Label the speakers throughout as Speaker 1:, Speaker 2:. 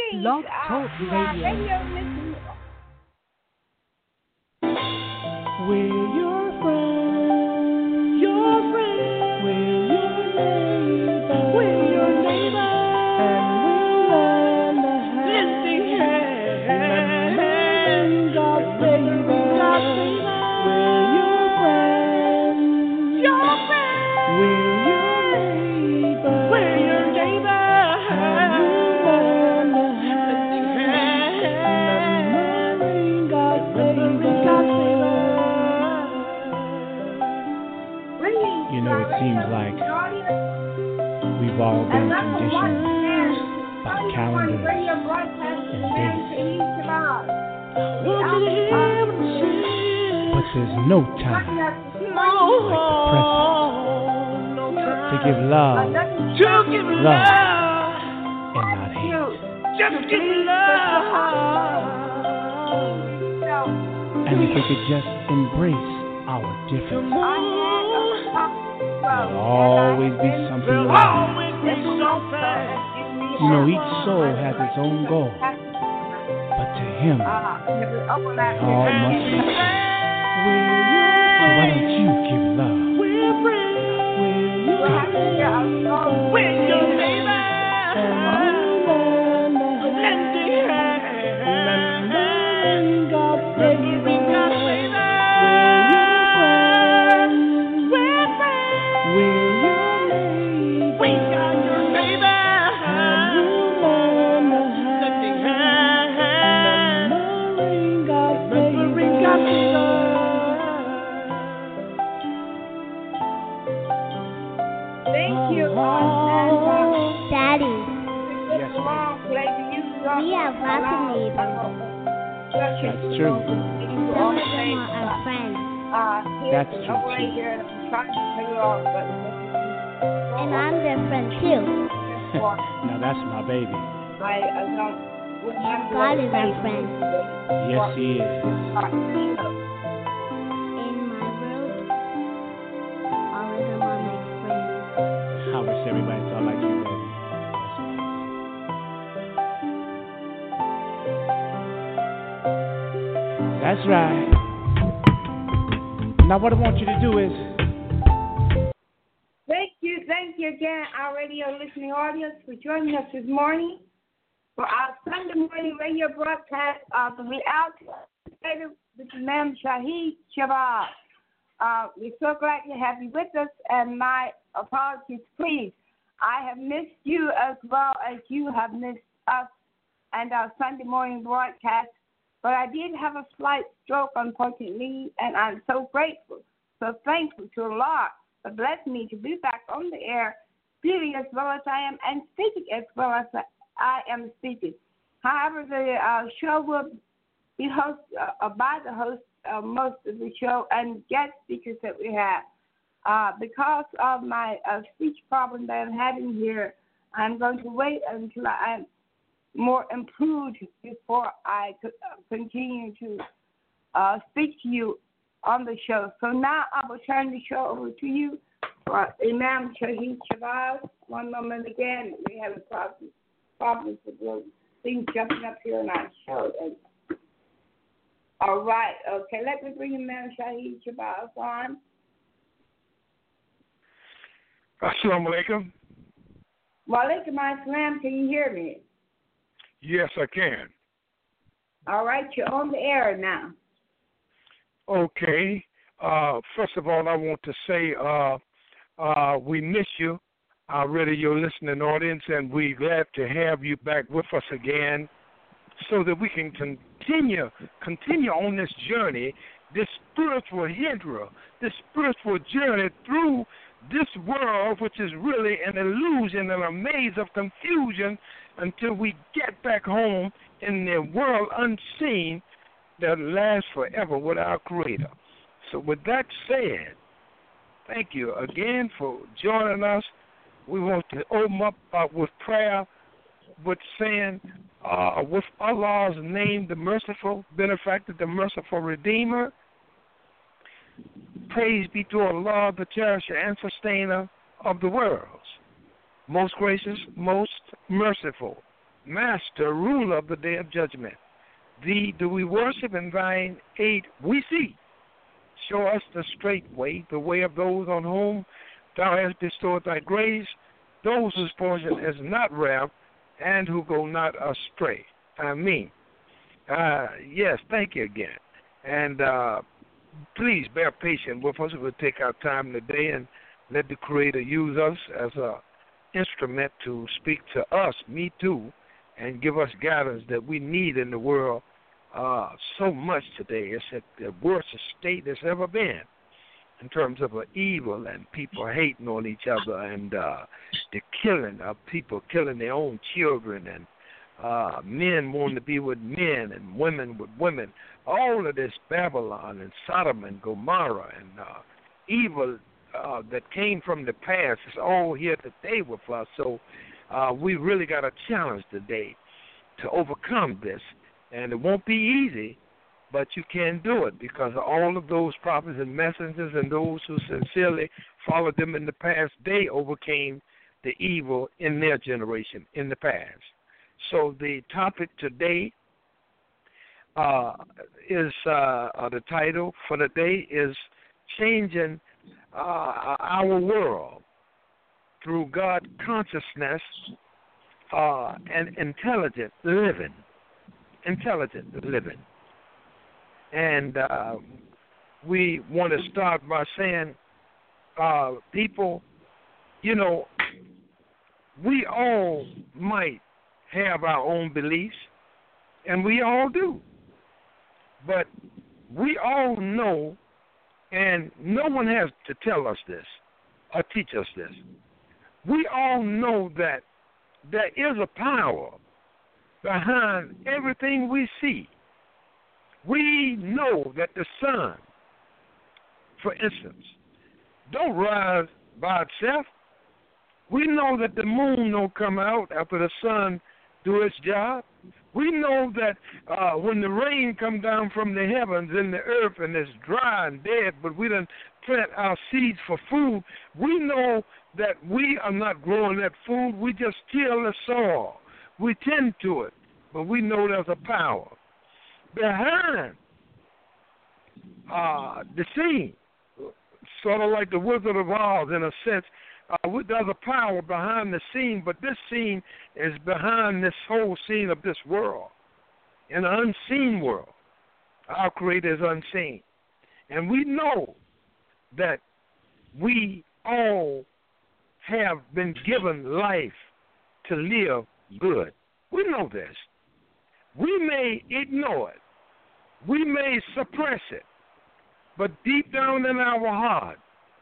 Speaker 1: Blog Talk Radio.
Speaker 2: We're your friends. Your friends. We're your neighbors. We're your neighbors. And we'll lend a hand. Lend God's favor. We're your friends. Your friends. We're your neighbors. We're your neighbors. And we'll lend a hand. Remembering God's favor.
Speaker 3: You know, it seems like we've all been conditioned by calendars and dates. But there's no time like the present to give love, and not hate. Just give love. And if we could just embrace our differences, there'll always be something wrong. You know, each soul has its own goal, but to Him, they all must be true. So why don't you give love? We're your neighbor.
Speaker 4: We have lots of neighbors.
Speaker 3: That's true.
Speaker 4: And some of them are our friends.
Speaker 3: That's true, too.
Speaker 4: And I'm their friend, too.
Speaker 3: Now that's my baby.
Speaker 4: God is our friend.
Speaker 3: Yes, He is.
Speaker 4: In my world, all of them are my friends.
Speaker 3: I wish everybody thought like you, baby. That's right. Now what I want you to do is...
Speaker 5: Thank you again, our radio listening audience, for joining us this morning for our Sunday morning radio broadcast of the Reality with Imam Shahid Shabazz. We're so glad to have you with us, and my apologies, please. I have missed you as well as you have missed us and our Sunday morning broadcast. But I did have a slight stroke, unfortunately, and I'm so grateful, so thankful to Allah for blessing me to be back on the air, speaking as well as I am, and speaking as well as I am speaking. However, the show will be hosted by the host most of the show and guest speakers that we have. Because of my speech problem that I'm having here, I'm going to wait until I'm more improved before I could continue to speak to you on the show. So now I will turn the show over to you, Imam Shahid Shabazz. One moment again, we have a problems with the things jumping up here on our show. All right, okay, let me bring Imam Shahid Shabazz on.
Speaker 6: Assalamu alaikum.
Speaker 5: Wa alaikum assalam, can you hear me?
Speaker 6: Yes, I can.
Speaker 5: All right, you're on the air now.
Speaker 6: Okay. First of all, I want to say we miss you, our radio listening audience, and we're glad to have you back with us again so that we can continue on this journey, this spiritual hydra, this spiritual journey through this world, which is really an illusion and a maze of confusion, until we get back home in the world unseen that lasts forever with our Creator. So with that said, thank you again for joining us. We want to open up with prayer, with saying, with Allah's name, the merciful benefactor, the merciful Redeemer. Praise be to Allah, the cherisher and sustainer of the worlds. Most gracious, most merciful, master, ruler of the day of judgment. Thee do we worship, and thine aid we seek. Show us the straight way, the way of those on whom thou hast bestowed thy grace, those whose portion is not wrath, and who go not astray. Yes, thank you again. And please bear patience with us. We'll take our time today and let the Creator use us as an instrument to speak to us, me too, and give us guidance that we need in the world so much today. It's at the worst state it's ever been in terms of evil and people hating on each other and the killing of people, killing their own children, and men wanting to be with men and women with women. All of this Babylon and Sodom and Gomorrah and evil that came from the past is all here today with us. So we really got a challenge today to overcome this. And it won't be easy, but you can do it because all of those prophets and messengers and those who sincerely followed them in the past, they overcame the evil in their generation in the past. So the topic today is the title for the day is Changing Our World Through God Consciousness and Intelligent Living. Intelligent living. And we want to start by saying, people, you know, we all might have our own beliefs, and we all do. But we all know, and no one has to tell us this or teach us this. We all know that there is a power behind everything we see. We know that the sun, for instance, don't rise by itself. We know that the moon don't come out after the sun do its job. We know that when the rain come down from the heavens in the earth and it's dry and dead, but we done plant our seeds for food, we know that we are not growing that food. We just till the soil. We tend to it, but we know there's a power behind the scene, sort of like the Wizard of Oz in a sense. There's a power behind the scene, but this scene is behind this whole scene of this world, in an unseen world. Our Creator is unseen. And we know that we all have been given life to live good. We know this. We may ignore it. We may suppress it. But deep down in our heart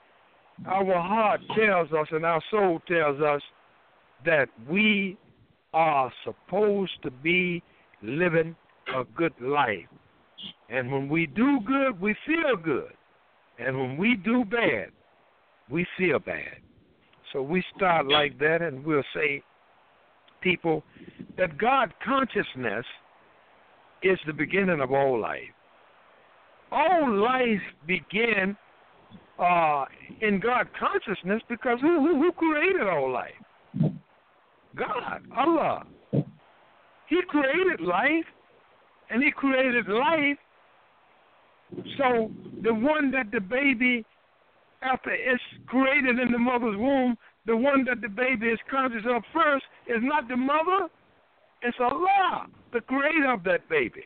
Speaker 6: tells us and our soul tells us that we are supposed to be living a good life. And when we do good, we feel good. And when we do bad, we feel bad. So we start like that, and we'll say, people, that God consciousness is the beginning of all life. All life began in God consciousness because who created all life? God, Allah. He created life, and He created life. So the one that the baby, after it's created in the mother's womb, the one that the baby is conscious of first is not the mother, it's Allah, the creator of that baby.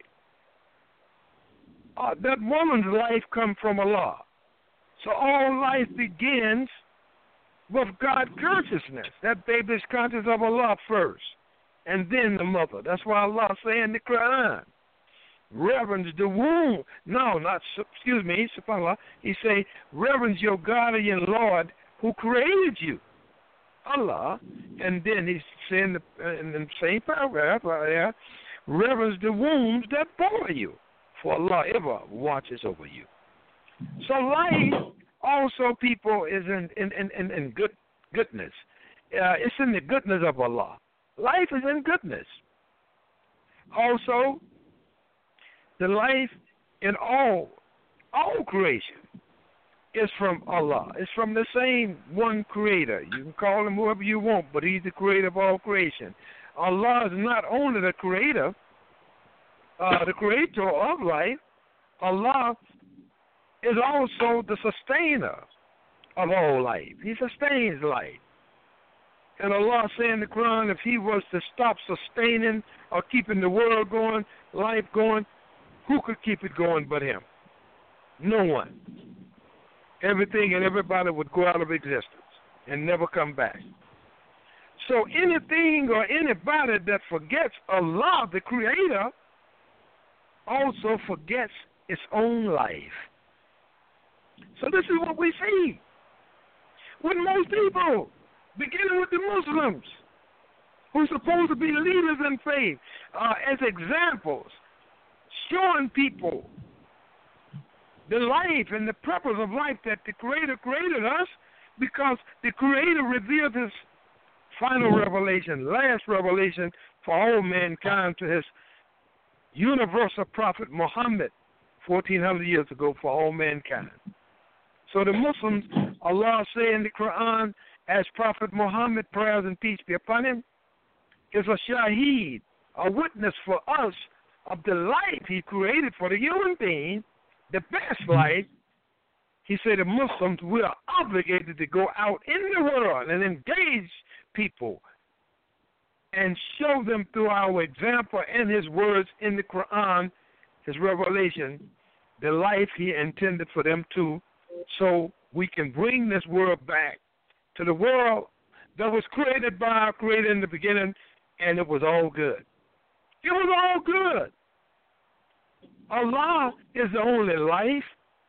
Speaker 6: That woman's life comes from Allah. So all life begins with God consciousness. That baby is conscious of Allah first, and then the mother. That's why Allah say in the Quran, reverence the womb. SubhanAllah. He say, reverence your God and your Lord who created you, Allah. And then he say in the same paragraph, reverence the wombs that bore you, for Allah ever watches over you. So life also, people, is in goodness. It's in the goodness of Allah. Life is in goodness. Also, the life in all creation is from Allah. It's from the same one creator. You can call him whoever you want, but He's the creator of all creation. Allah is not only the creator of life, Allah is also the sustainer of all life. He sustains life. And Allah said in the Quran, if He was to stop sustaining or keeping the world going, life going, who could keep it going but Him? No one. Everything and everybody would go out of existence and never come back. So anything or anybody that forgets Allah, the Creator, also forgets its own life. So this is what we see with most people, beginning with the Muslims, who are supposed to be leaders in faith, as examples, showing people the life and the purpose of life that the Creator created us, because the Creator revealed His final revelation, last revelation for all mankind to His universal prophet Muhammad 1,400 years ago for all mankind. So the Muslims, Allah say in the Quran, as Prophet Muhammad, prayers and peace be upon him, is a shaheed, a witness for us of the life He created for the human being, the best life. He said the Muslims, we are obligated to go out in the world and engage people and show them through our example and His words in the Quran, His revelation, the life He intended for them to, so we can bring this world back to the world that was created by our Creator in the beginning, and it was all good. It was all good. Allah is the only life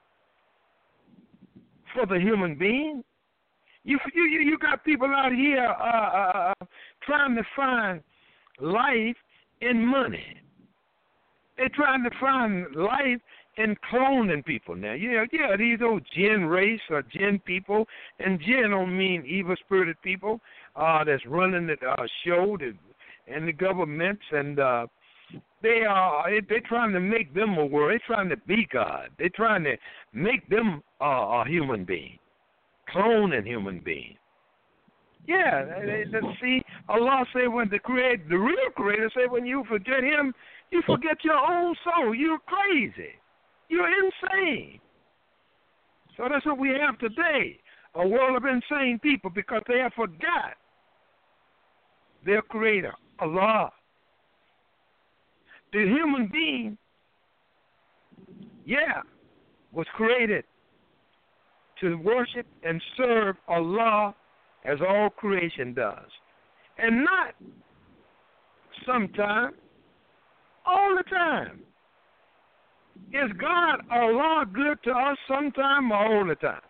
Speaker 6: for the human being. You got people out here trying to find life in money. They're trying to find life in cloning people now. These old jinn race or jinn people, and jinn don't mean evil-spirited people that's running the show and the governments, and they're trying to make them a world. They're trying to be God. They're trying to make them a human being, cloning human being. Yeah, see, Allah said when the real Creator said when you forget Him, you forget your own soul. You're crazy. You're insane. So that's what we have today, a world of insane people, because they have forgot their Creator, Allah. The human being, was created to worship and serve Allah as all creation does. And not sometime, all the time. Is God, Allah, good to us sometime or all the time?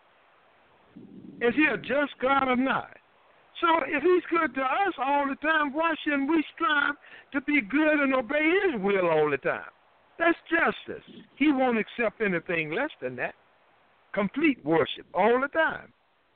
Speaker 6: Is He a just God or not? So if He's good to us all the time, why shouldn't we strive to be good and obey His will all the time? That's justice. He won't accept anything less than that. Complete worship all the time.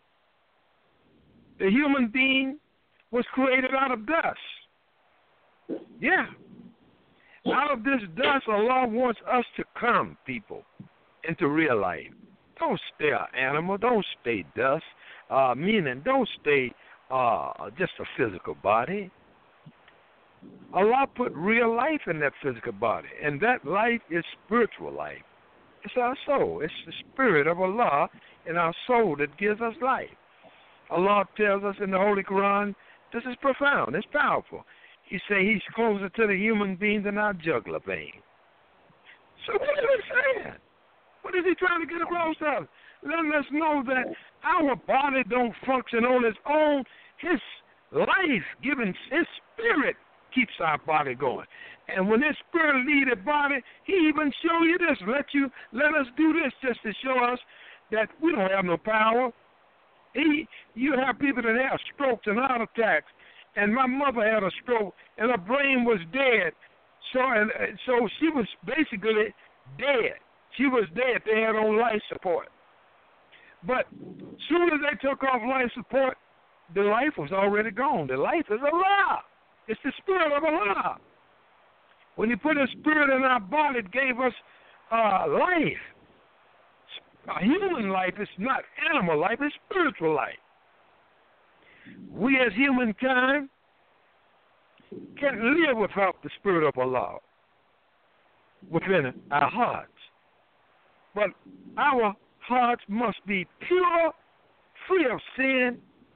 Speaker 6: The human being was created out of dust. Yeah. Out of this dust, Allah wants us to come, people, into real life. Don't stay an animal. Don't stay dust. Meaning, don't stay just a physical body. Allah put real life in that physical body, and that life is spiritual life. It's our soul. It's the spirit of Allah in our soul that gives us life. Allah tells us in the Holy Quran, this is profound. It's powerful. He says He's closer to the human being than our jugular vein. So what is He saying? What is He trying to get across to us? Letting us know that our body don't function on its own. His life-giving, His spirit keeps our body going. And when His spirit leads the body, He even show you this. Let us do this just to show us that we don't have no power. You have people that have strokes and heart attacks. And my mother had a stroke, and her brain was dead. So she was basically dead. She was dead. They had on life support. But soon as they took off life support, the life was already gone. The life is Allah. It's the spirit of Allah. When He put His spirit in our body, it gave us life. A human life is not animal life, it's spiritual life. We as humankind can live without the Spirit of Allah within our hearts. But our hearts must be pure, free of sin,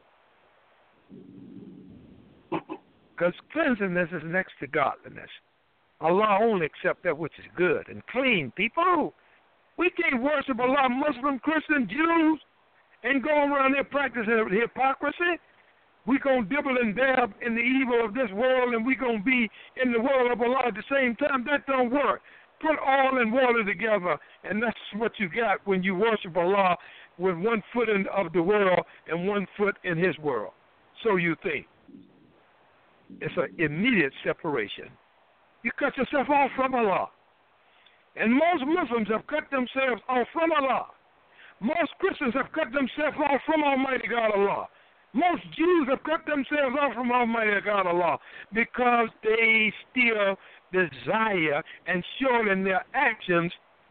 Speaker 6: because cleanliness is next to godliness. Allah only accepts that which is good and clean. People, we can't worship Allah, Muslim, Christian, Jews, and go around there practicing hypocrisy. We're going to dibble and dab in the evil of this world, and we're going to be in the world of Allah at the same time. That don't work. Put oil and water together, and that's what you got when you worship Allah with 1 foot of the world and 1 foot in His world. So you think. It's an immediate separation. You cut yourself off from Allah. And most Muslims have cut themselves off from Allah. Most Christians have cut themselves off from Almighty God Allah. Most Jews have cut themselves off from Almighty God Allah because they still desire and show in their actions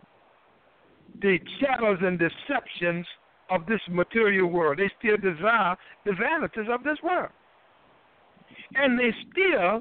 Speaker 6: the shadows and deceptions of this material world. They still desire the vanities of this world. And they still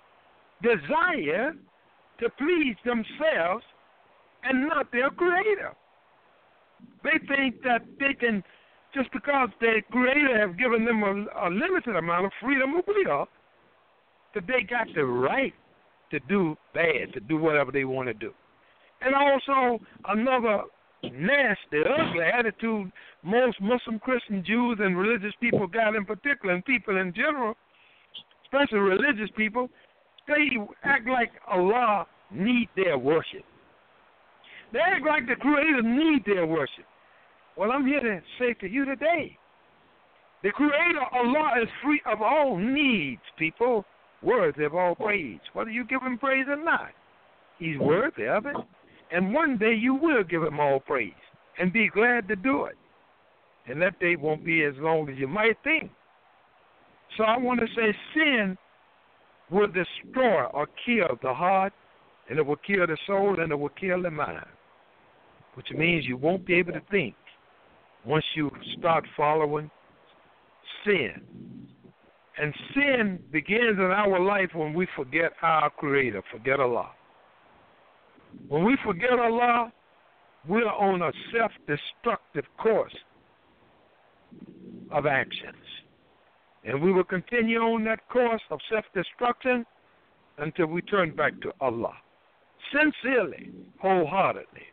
Speaker 6: desire to please themselves and not their Creator. They think that they can, just because their Creator has given them a limited amount of freedom of will, that they got the right to do bad, to do whatever they want to do. And also another nasty, ugly attitude most Muslim, Christian, Jews, and religious people got in particular, and people in general, especially religious people, they act like Allah need their worship. They act like the Creator need their worship. Well, I'm here to say to you today, the Creator, Allah, is free of all needs, people, worthy of all praise. Whether you give Him praise or not, He's worthy of it. And one day you will give Him all praise and be glad to do it. And that day won't be as long as you might think. So I want to say sin will destroy or kill the heart, and it will kill the soul, and it will kill the mind, which means you won't be able to think once you start following sin. And sin begins in our life when we forget our Creator, forget Allah. When we forget Allah, we're on a self-destructive course of actions. And we will continue on that course of self-destruction until we turn back to Allah, sincerely, wholeheartedly.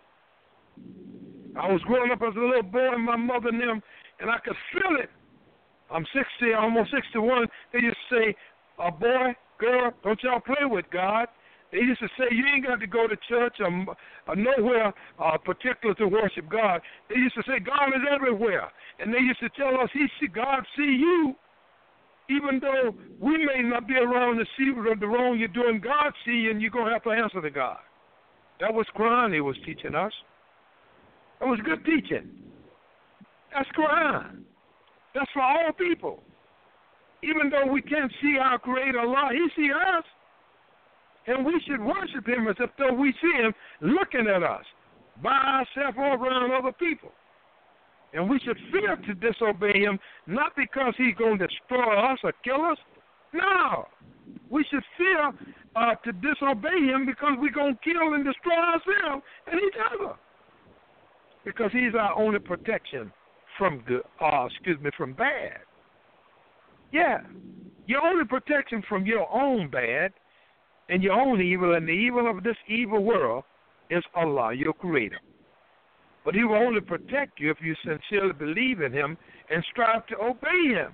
Speaker 6: I was growing up as a little boy, and my mother and them, and I could feel it. I'm 60, almost 61. They used to say, boy, girl, don't y'all play with God. They used to say, you ain't got to go to church or nowhere particular to worship God. They used to say, God is everywhere. And they used to tell us, God see you. Even though we may not be around to see the wrong you're doing, God see you, and you're going to have to answer to God. That was Quran He was teaching us. That was good teaching. That's Quran. That's for all people. Even though we can't see our Creator Allah, He sees us. And we should worship Him as if though we see Him looking at us by ourselves or around other people. And we should fear to disobey Him, not because He's going to destroy us or kill us. No. We should fear to disobey Him because we're going to kill and destroy ourselves and each other. Because He's our only protection from good, from bad. Yeah. Your only protection from your own bad and your own evil and the evil of this evil world is Allah, your Creator. But He will only protect you if you sincerely believe in Him and strive to obey Him.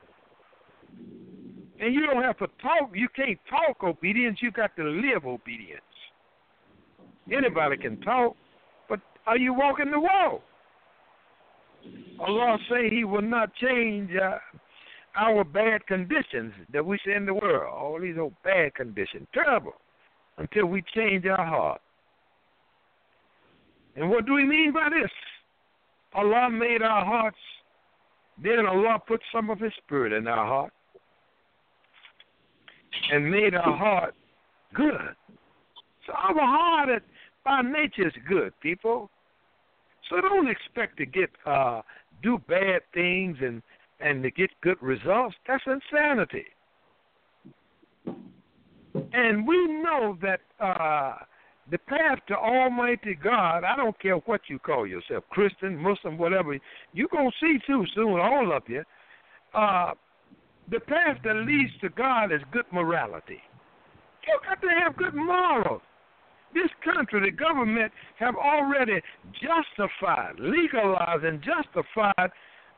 Speaker 6: And you don't have to talk. You can't talk obedience. You got to live obedience. Anybody can talk, but are you walking the walk? Allah say He will not change our bad conditions that we see in the world. All these old bad conditions, terrible, until we change our heart. And what do we mean by this? Allah made our hearts, then Allah put some of His Spirit in our heart and made our heart good. So our heart by nature is good, people. So don't expect to get do bad things and to get good results. That's insanity. And we know that the path to Almighty God, I don't care what you call yourself, Christian, Muslim, whatever, you're going to see too soon, all of you. The path that leads to God is good morality. You got to have good morals. This country, the government, have already justified, legalized, and justified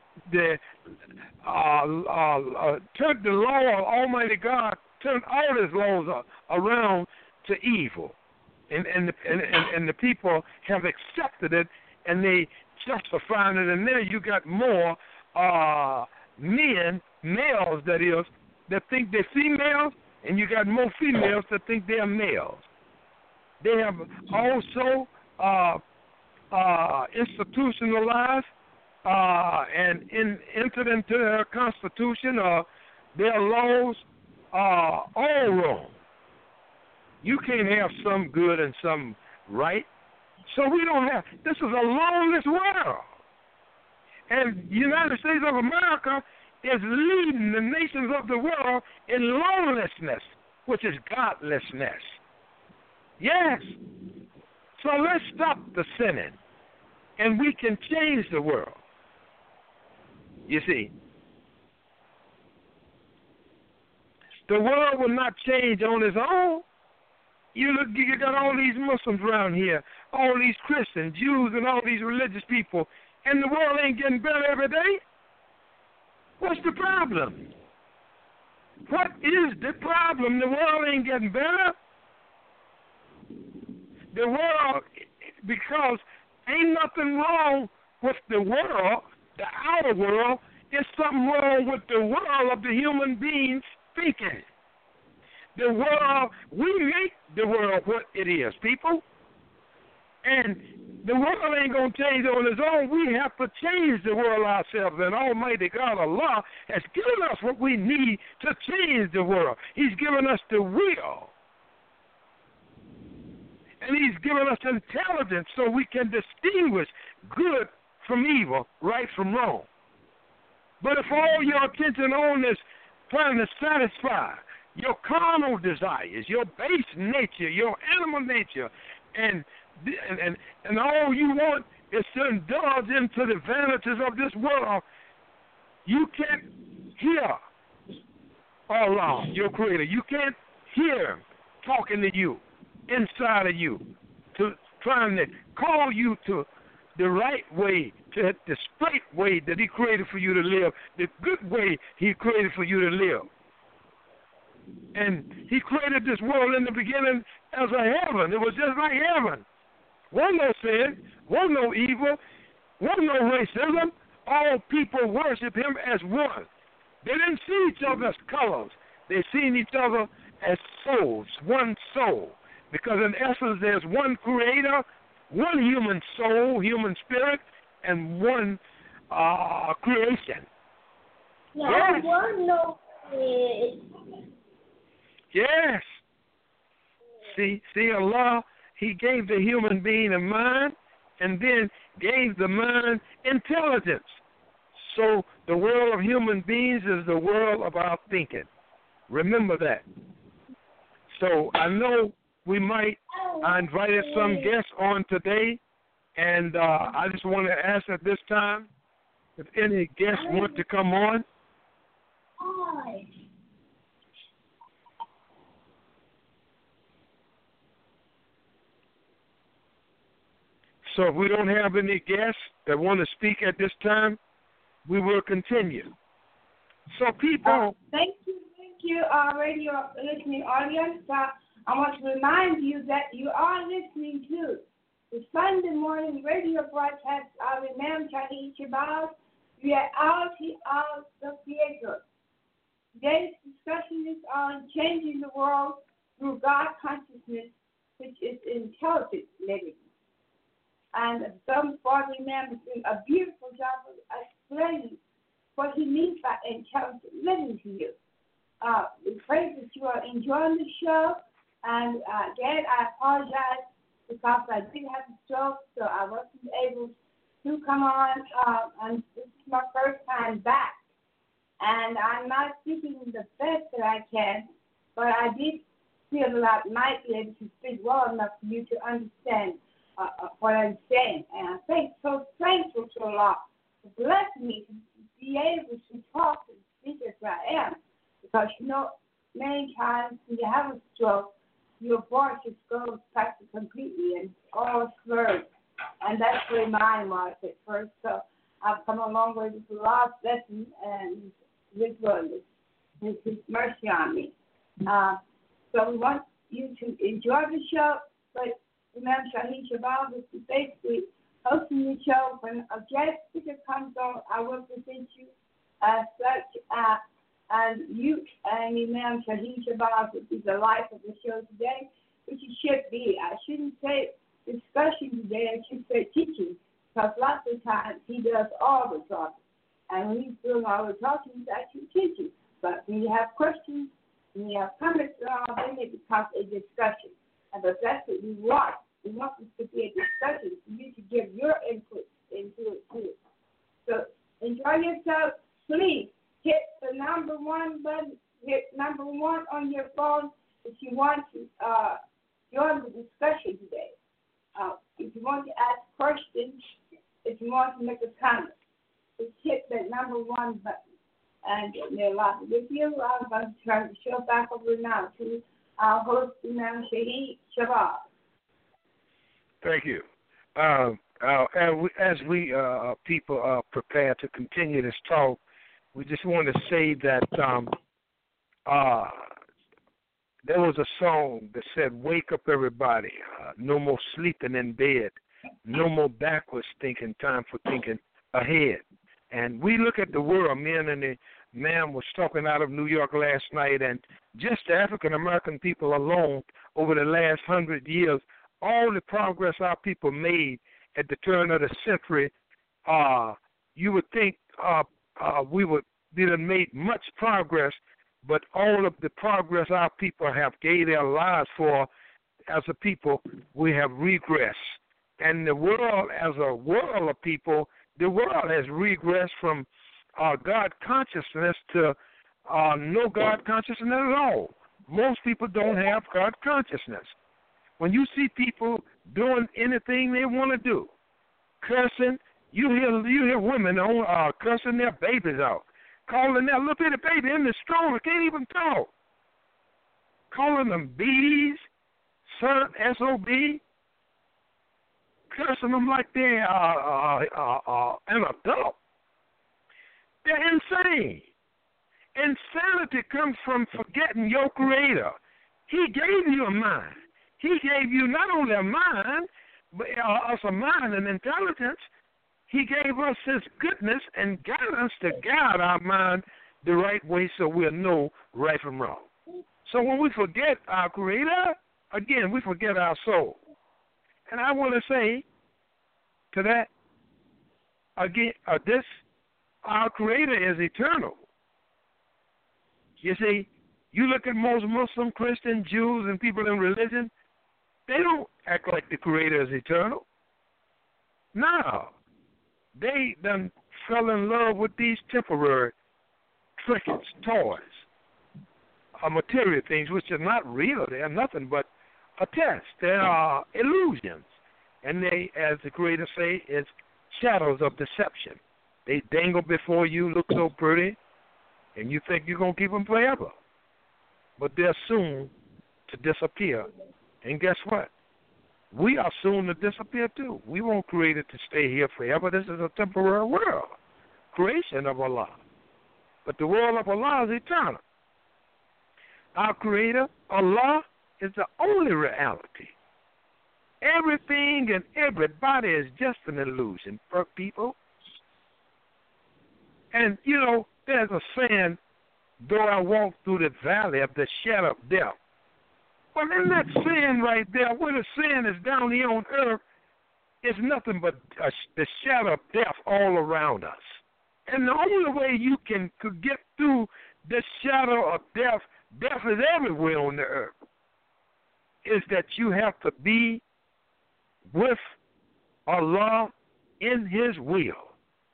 Speaker 6: turned the law of Almighty God, turned all His laws around to evil, and the people have accepted it, and they justifying it, and then you got more men, males that is, that think they're females, and you got more females that think they're males. They have also institutionalized and entered into their constitution, their laws all wrong. You can't have some good and some right. So we don't have, this is a lawless world. And the United States of America is leading the nations of the world in lawlessness, which is godlessness. Yes. So let's stop the sinning, and we can change the world. You see, the world will not change on its own. You look, you got all these Muslims around here, all these Christians, Jews, and all these religious people, and the world ain't getting better every day. What's the problem? What is the problem? The world ain't getting better. The world, because ain't nothing wrong with the world, the outer world, there's something wrong with the world of the human beings thinking. The world, we make the world what it is, people. And the world ain't going to change on its own. We have to change the world ourselves. And Almighty God, Allah, has given us what we need to change the world. He's given us the will. And He's given us intelligence so we can distinguish good from evil, right from wrong. But if all your attention on is trying to satisfy your carnal desires, your base nature, your animal nature, and all you want is to indulge into the vanities of this world, you can't hear Allah, your Creator. You can't hear Him talking to you, inside of you, to trying to call you to the right way, to the straight way that He created for you to live, the good way He created for you to live. And He created this world in the beginning as a heaven. It was just like heaven. Wasn't no sin, wasn't no evil, wasn't no racism. All people worship Him as one. They didn't see each other as colors. They seen each other as souls, one soul. Because in essence, there's one Creator, one human soul, human spirit, and one creation.
Speaker 4: Yeah,
Speaker 6: yes.
Speaker 4: one no.
Speaker 6: Yes. See, Allah, He gave the human being a mind and then gave the mind intelligence. So the world of human beings is the world of our thinking. Remember that. So I know I invited some guests on today, and I just want to ask at this time if any guests want to come on. So if we don't have any guests that want to speak at this time, we will continue. So people...
Speaker 5: Thank you, radio listening audience. I want to remind you that you are listening to the Sunday morning radio broadcast of Imam Shahid Shabazz, Reality of the Creator. Today's discussion is on changing the world through God consciousness, which is intelligent living. And some Father Imam is doing a beautiful job of explaining what he means by intelligent living to you. We pray that you are enjoying the show. And again, I apologize because I did have a stroke, so I wasn't able to come on. And this is my first time back. And I'm not speaking the best that I can, but I did feel that I might be able to speak well enough for you to understand what I'm saying. And I'm so thankful to Allah for blessing me to be able to talk and speak as I am. Because, many times when you have a stroke, your voice just goes practically completely and all slurs. And that's where mine was at first. So I've come a long way with the Lord's lesson and His word, His mercy on me. So we want you to enjoy the show, but Imam Shahid Shabazz is basically hosting the show. When a guest speaker comes on, I will present you as such. And you and Imam Shahid Shabazz would be the life of the show today, which it should be. I shouldn't say discussion today, I should say teaching, because lots of times he does all the talking. And when he's doing all the talking, he's actually teaching. But when you have questions, when you have comments and all, then it becomes a discussion. But that's what we want. We want this to be a discussion for you to give your input into it too. So enjoy yourself. Please hit the number 1 button, hit number 1 on your phone if you want to join the discussion today. If you want to ask questions, if you want to make a comment, just hit that number 1 button. And they're live with you. I'm going to turn the show back over now to our host, Imam Shahid Shabazz.
Speaker 6: Thank you. As we people prepare to continue this talk, we just want to say that there was a song that said, "Wake up, everybody! No more sleeping in bed. No more backwards thinking. Time for thinking ahead." And we look at the world. Men and the man was talking out of New York last night, and just the African American people alone over the last 100 years, all the progress our people made at the turn of the century, you would think we would have made much progress, but all of the progress our people have gave their lives for, as a people, we have regressed. And the world, as a world of people, the world has regressed from God consciousness to no God consciousness at all. Most people don't have God consciousness. When you see people doing anything they want to do, cursing, you hear women cursing their babies out, calling their little bitty baby in the stroller, can't even talk, calling them bees, son, S-O-B, cursing them like they're an adult. They're insane. Insanity comes from forgetting your Creator. He gave you a mind. He gave you not only a mind, but us a mind and intelligence. He gave us His goodness and guidance to guide our mind the right way so we'll know right from wrong. So when we forget our Creator, again, we forget our soul. And I want to say to that, again, our Creator is eternal. You see, you look at most Muslim, Christian, Jews, and people in religion, they don't act like the Creator is eternal. No. They done fell in love with these temporary trinkets, toys, material things, which are not real. They are nothing but a test. They are illusions. And they, as the Creator say, is shadows of deception. They dangle before you, look so pretty, and you think you're going to keep them forever. But they're soon to disappear. And guess what? We are soon to disappear too. We weren't created to stay here forever. This is a temporary world, creation of Allah. But the world of Allah is eternal. Our Creator, Allah, is the only reality. Everything and everybody is just an illusion for people. And, there's a saying, though I walk through the valley of the shadow of death. Well, in that sin right there, where the sin is down here on earth, is nothing but the shadow of death all around us. And the only way you could get through the shadow of death, death is everywhere on the earth, is that you have to be with Allah in His will.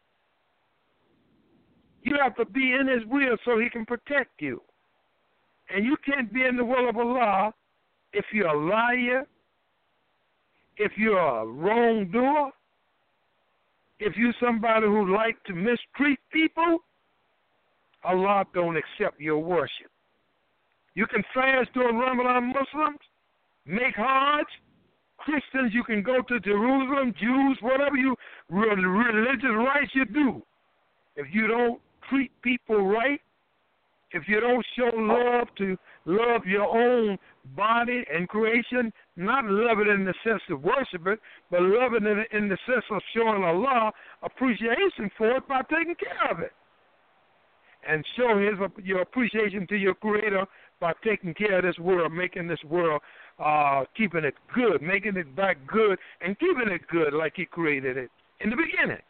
Speaker 6: You have to be in His will so He can protect you. And you can't be in the will of Allah if you're a liar, if you're a wrongdoer, if you're somebody who like to mistreat people, Allah don't accept your worship. You can fast during Ramadan, Muslims, make Hajj. Christians, you can go to Jerusalem, Jews, whatever you religious rights you do. If you don't treat people right, if you don't show love to love your own body and creation, not love it in the sense of worship it, but love it in the sense of showing Allah appreciation for it by taking care of it. And show your appreciation to your Creator by taking care of this world, making this world, keeping it good, making it back good, and keeping it good like He created it in the beginning.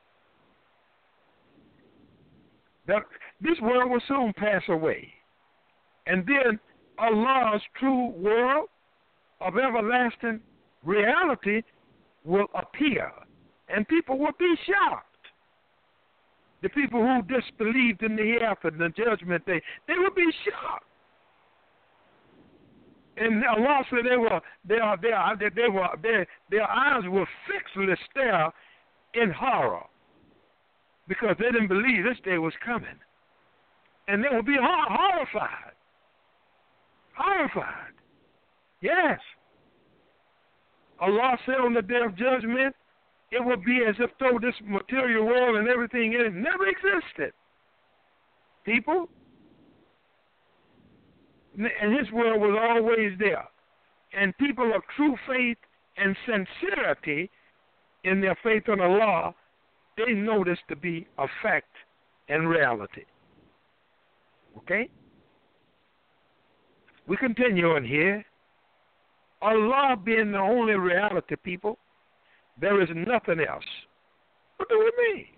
Speaker 6: This world will soon pass away. And then Allah's true world of everlasting reality will appear. And people will be shocked. The people who disbelieved in the hereafter, the judgment day, they will be shocked. And Allah said their eyes were fixedly stare in horror because they didn't believe this day was coming. And they will be horrified. Horrified. Yes. Allah said on the day of judgment, it will be as if though this material world and everything in it never existed. People, and His world was always there. And people of true faith and sincerity in their faith in Allah, they know this to be a fact and reality. Okay? We continue on here. Allah being the only reality, people, there is nothing else. What do we mean?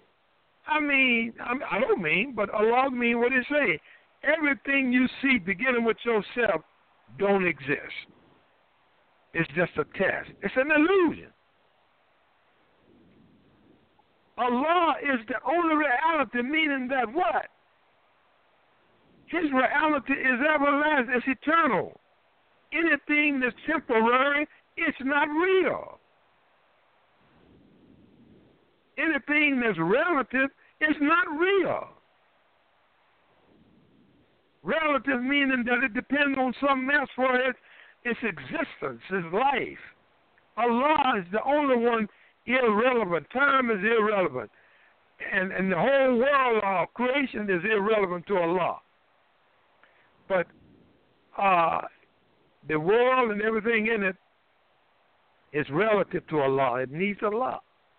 Speaker 6: I don't mean, but Allah mean what He say. Everything you see beginning with yourself don't exist. It's just a test. It's an illusion. Allah is the only reality, meaning that what? His reality is everlasting. It's eternal. Anything that's temporary, it's not real. Anything that's relative is not real. Relative meaning that it depends on something else for its existence, its life. Allah is the only one irrelevant. Time is irrelevant. And the whole world of creation is irrelevant to Allah. But the world and everything in it is relative to Allah. It needs Allah.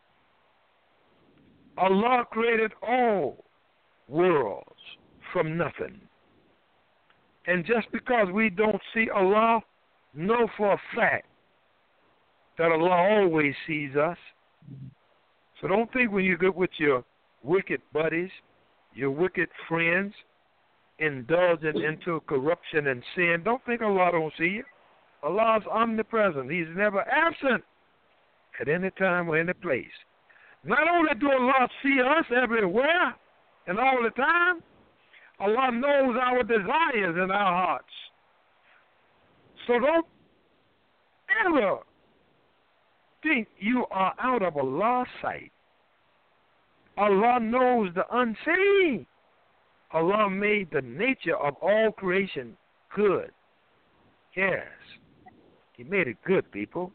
Speaker 6: Allah created all worlds from nothing. And just because we don't see Allah, know for a fact that Allah always sees us. So don't think when you get with your wicked buddies, your wicked friends, indulging into corruption and sin, don't think Allah don't see you. Allah is omnipresent. He's never absent at any time or any place. Not only do Allah see us everywhere and all the time, Allah knows our desires in our hearts. So don't ever think you are out of Allah's sight. Allah knows the unseen. Allah made the nature of all creation good. Yes. He made it good, people.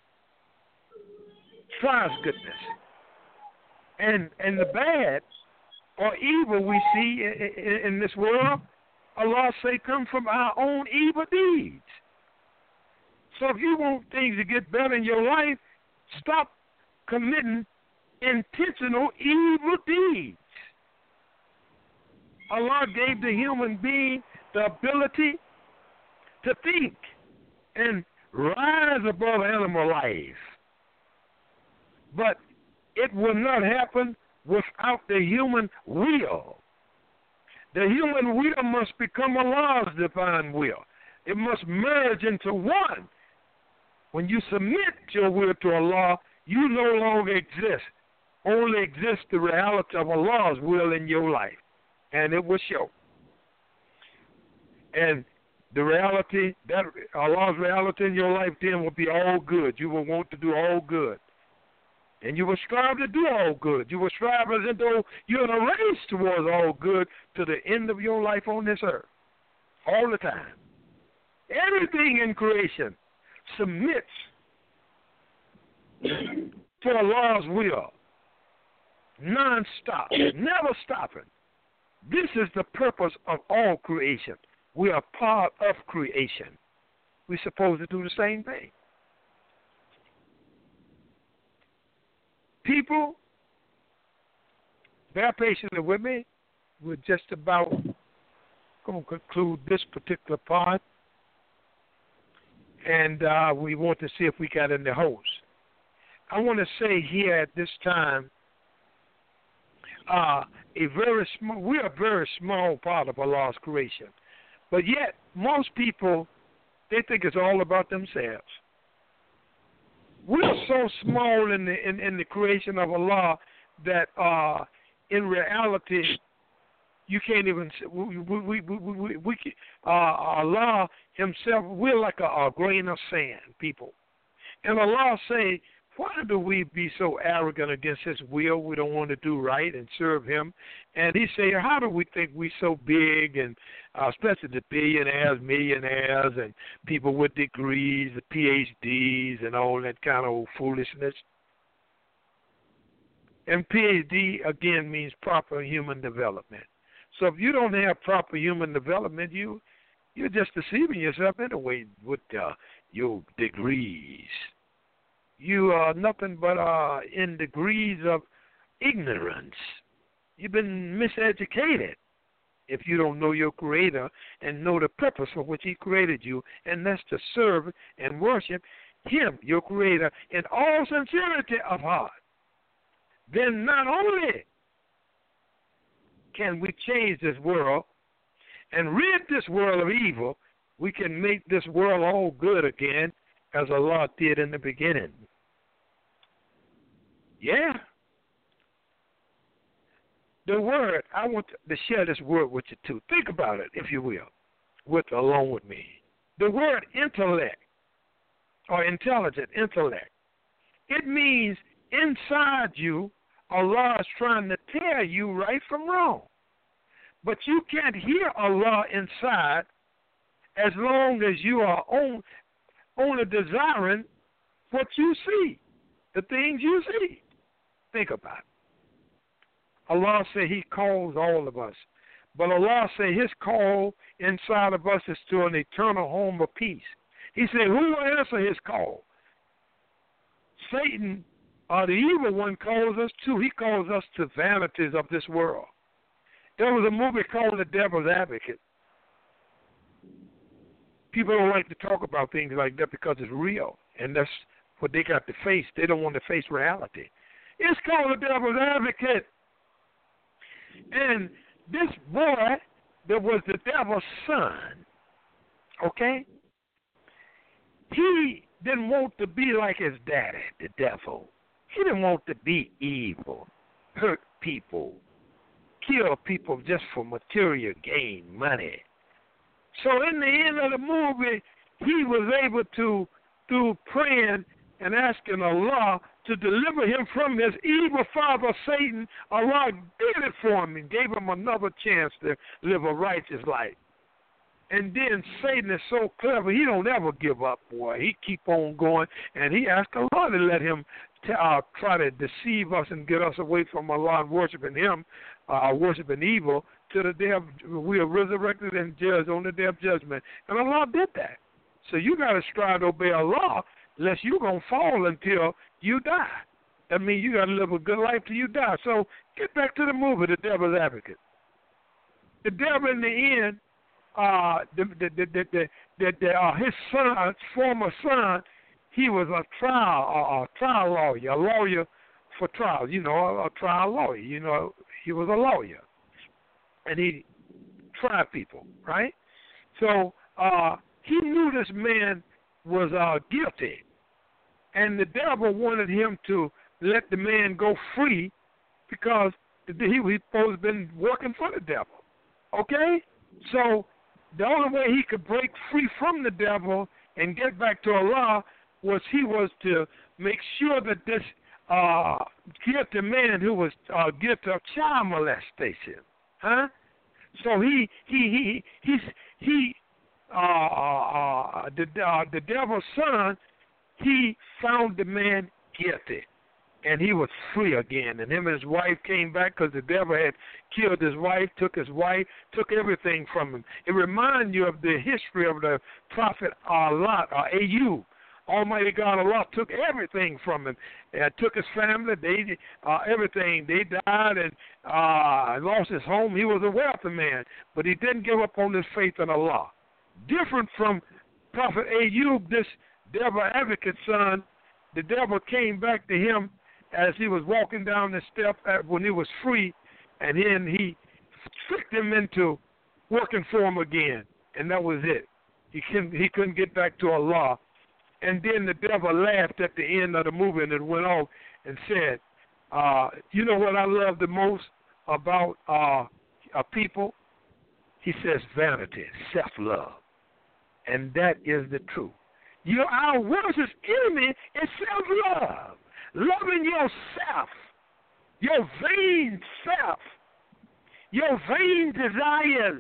Speaker 6: Tries goodness. And the bad or evil we see in this world, Allah say come from our own evil deeds. So if you want things to get better in your life, stop committing intentional evil deeds. Allah gave the human being the ability to think and rise above animal life. But it will not happen without the human will. The human will must become Allah's divine will. It must merge into one. When you submit your will to Allah, you no longer exist. Only exists the reality of Allah's will in your life. And it will show. And the reality, that Allah's reality in your life then will be all good. You will want to do all good. And you will strive to do all good. You will strive as though you're in a race towards all good to the end of your life on this earth. All the time. Everything in creation submits to Allah's will. Non-stop. Never stopping. This is the purpose of all creation. We are part of creation. We're supposed to do the same thing. People, bear patiently with me. We're just about going to conclude this particular part. And we want to see if we got any host. I want to say here at this time, we're a very small part of Allah's creation. But yet, most people, they think it's all about themselves. We're so small in the creation of Allah that in reality, you can't even. Allah Himself, we're like a grain of sand, people. And Allah say, why do we be so arrogant against His will? We don't want to do right and serve Him. And He say, how do we think we so big, and especially the billionaires, millionaires, and people with degrees, the PhDs, and all that kind of foolishness? And PhD, again, means proper human development. So if you don't have proper human development, you're just deceiving yourself anyway with your degrees. You are nothing but in degrees of ignorance. You've been miseducated if you don't know your Creator and know the purpose for which He created you, and that's to serve and worship Him, your Creator, in all sincerity of heart. Then not only can we change this world and rid this world of evil, we can make this world all good again, as Allah did in the beginning. Yeah. The word, I want to share this word with you too. Think about it, if you will, along with me. The word intellect, or intelligent intellect, it means inside you, Allah is trying to tell you right from wrong. But you can't hear Allah inside as long as you are only desiring what you see, the things you see. Think about it. Allah said He calls all of us. But Allah said His call inside of us is to an eternal home of peace. He said, who will answer His call? Satan, the evil one, calls us too. He calls us to vanities of this world. There was a movie called The Devil's Advocate. People don't like to talk about things like that because it's real, and that's what they got to face. They don't want to face reality. It's called The Devil's Advocate. And this boy that was the devil's son, okay, he didn't want to be like his daddy, the devil. He didn't want to be evil, hurt people, kill people just for material gain, money. So in the end of the movie, he was able to, through praying and asking Allah to deliver him from his evil father, Satan, Allah did it for him and gave him another chance to live a righteous life. And then Satan is so clever, he don't ever give up, boy. He keep on going, and he asked Allah to let him try to deceive us and get us away from Allah and worshiping Him, worshiping evil, to the day of we are resurrected and judged on the day of judgment. And Allah did that. So you got to strive to obey Allah, lest you're going to fall until you die. That means you got to live a good life till you die. So get back to the movie, The Devil's Advocate. The devil in the end, his son, former son, he was a trial lawyer, a lawyer for trials, a trial lawyer. He was a lawyer. And he tried people, right? So he knew this man was guilty. And the devil wanted him to let the man go free because he was supposed to have been working for the devil. Okay? So the only way he could break free from the devil and get back to Allah was he was to make sure that this guilty man who was guilty of child molestation, So the devil's son, he found the man guilty, and he was free again. And him and his wife came back because the devil had killed his wife, took everything from him. It reminds you of the history of the prophet Lot, or Ayub. Almighty God Allah took everything from him. Took his family, everything. They died and lost his home. He was a wealthy man, but he didn't give up on his faith in Allah. Different from Prophet Ayub, this devil advocate son, the devil came back to him as he was walking down the step when he was free, and then he tricked him into working for him again, and that was it. He couldn't get back to Allah. And then the devil laughed at the end of the movie and it went off and said, you know what I love the most about people? He says vanity, self-love. And that is the truth. Our worst enemy is self-love. Loving yourself, your vain self, your vain desires.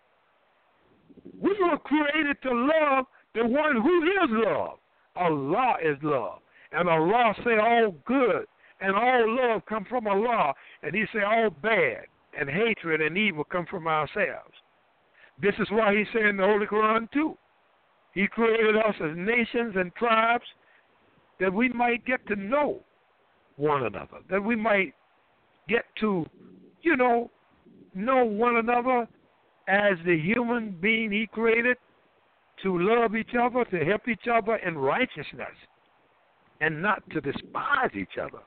Speaker 6: We were created to love the one who is love. Allah is love. And Allah say all good and all love come from Allah. And he say all bad and hatred and evil come from ourselves. This is why he said in the Holy Quran too. He created us as nations and tribes that we might get to know one another. That we might get to, know one another as the human being he created, to love each other, to help each other in righteousness, and not to despise each other,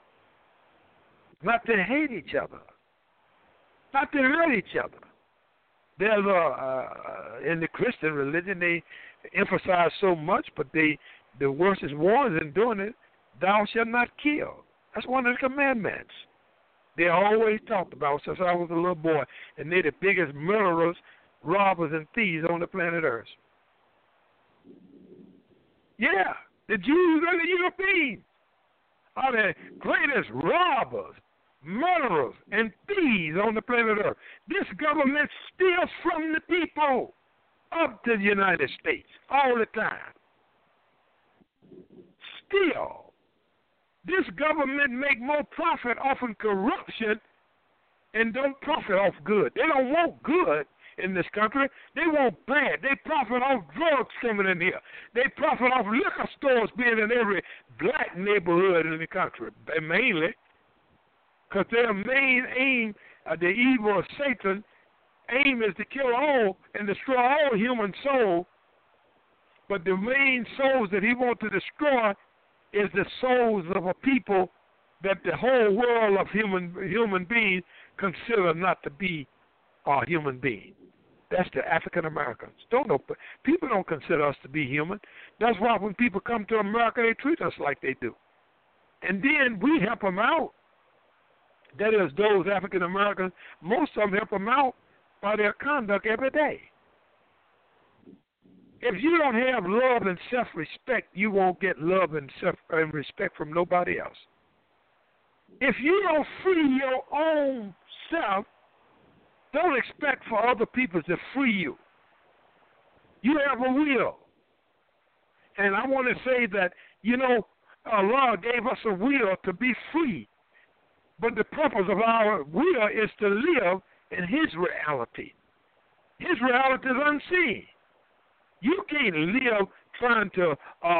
Speaker 6: not to hate each other, not to hurt each other. There's in the Christian religion, they emphasize so much, but the worstest ones in doing it, thou shalt not kill. That's one of the commandments. They always talked about since I was a little boy, and they're the biggest murderers, robbers, and thieves on the planet Earth. Yeah, the Jews and the Europeans are the greatest robbers, murderers, and thieves on the planet Earth. This government steals from the people of the United States all the time. Still, this government make more profit off of corruption and don't profit off good. They don't want good in this country. They want bad. They profit off drugs coming in here. They profit off liquor stores being in every black neighborhood in the country, mainly, because their main aim, the evil of Satan, aim is to kill all and destroy all human souls. But the main souls that he wants to destroy is the souls of a people that the whole world of human beings consider not to be human beings. That's the African Americans. People don't consider us to be human. That's why when people come to America, they treat us like they do. And then we help them out. That is, those African Americans, most of them help them out by their conduct every day. If you don't have love and self-respect, you won't get love and respect from nobody else. If you don't free your own self, don't expect for other people to free you. You have a will. And I want to say that, Allah gave us a will to be free. But the purpose of our will is to live in His reality. His reality is unseen. You can't live trying to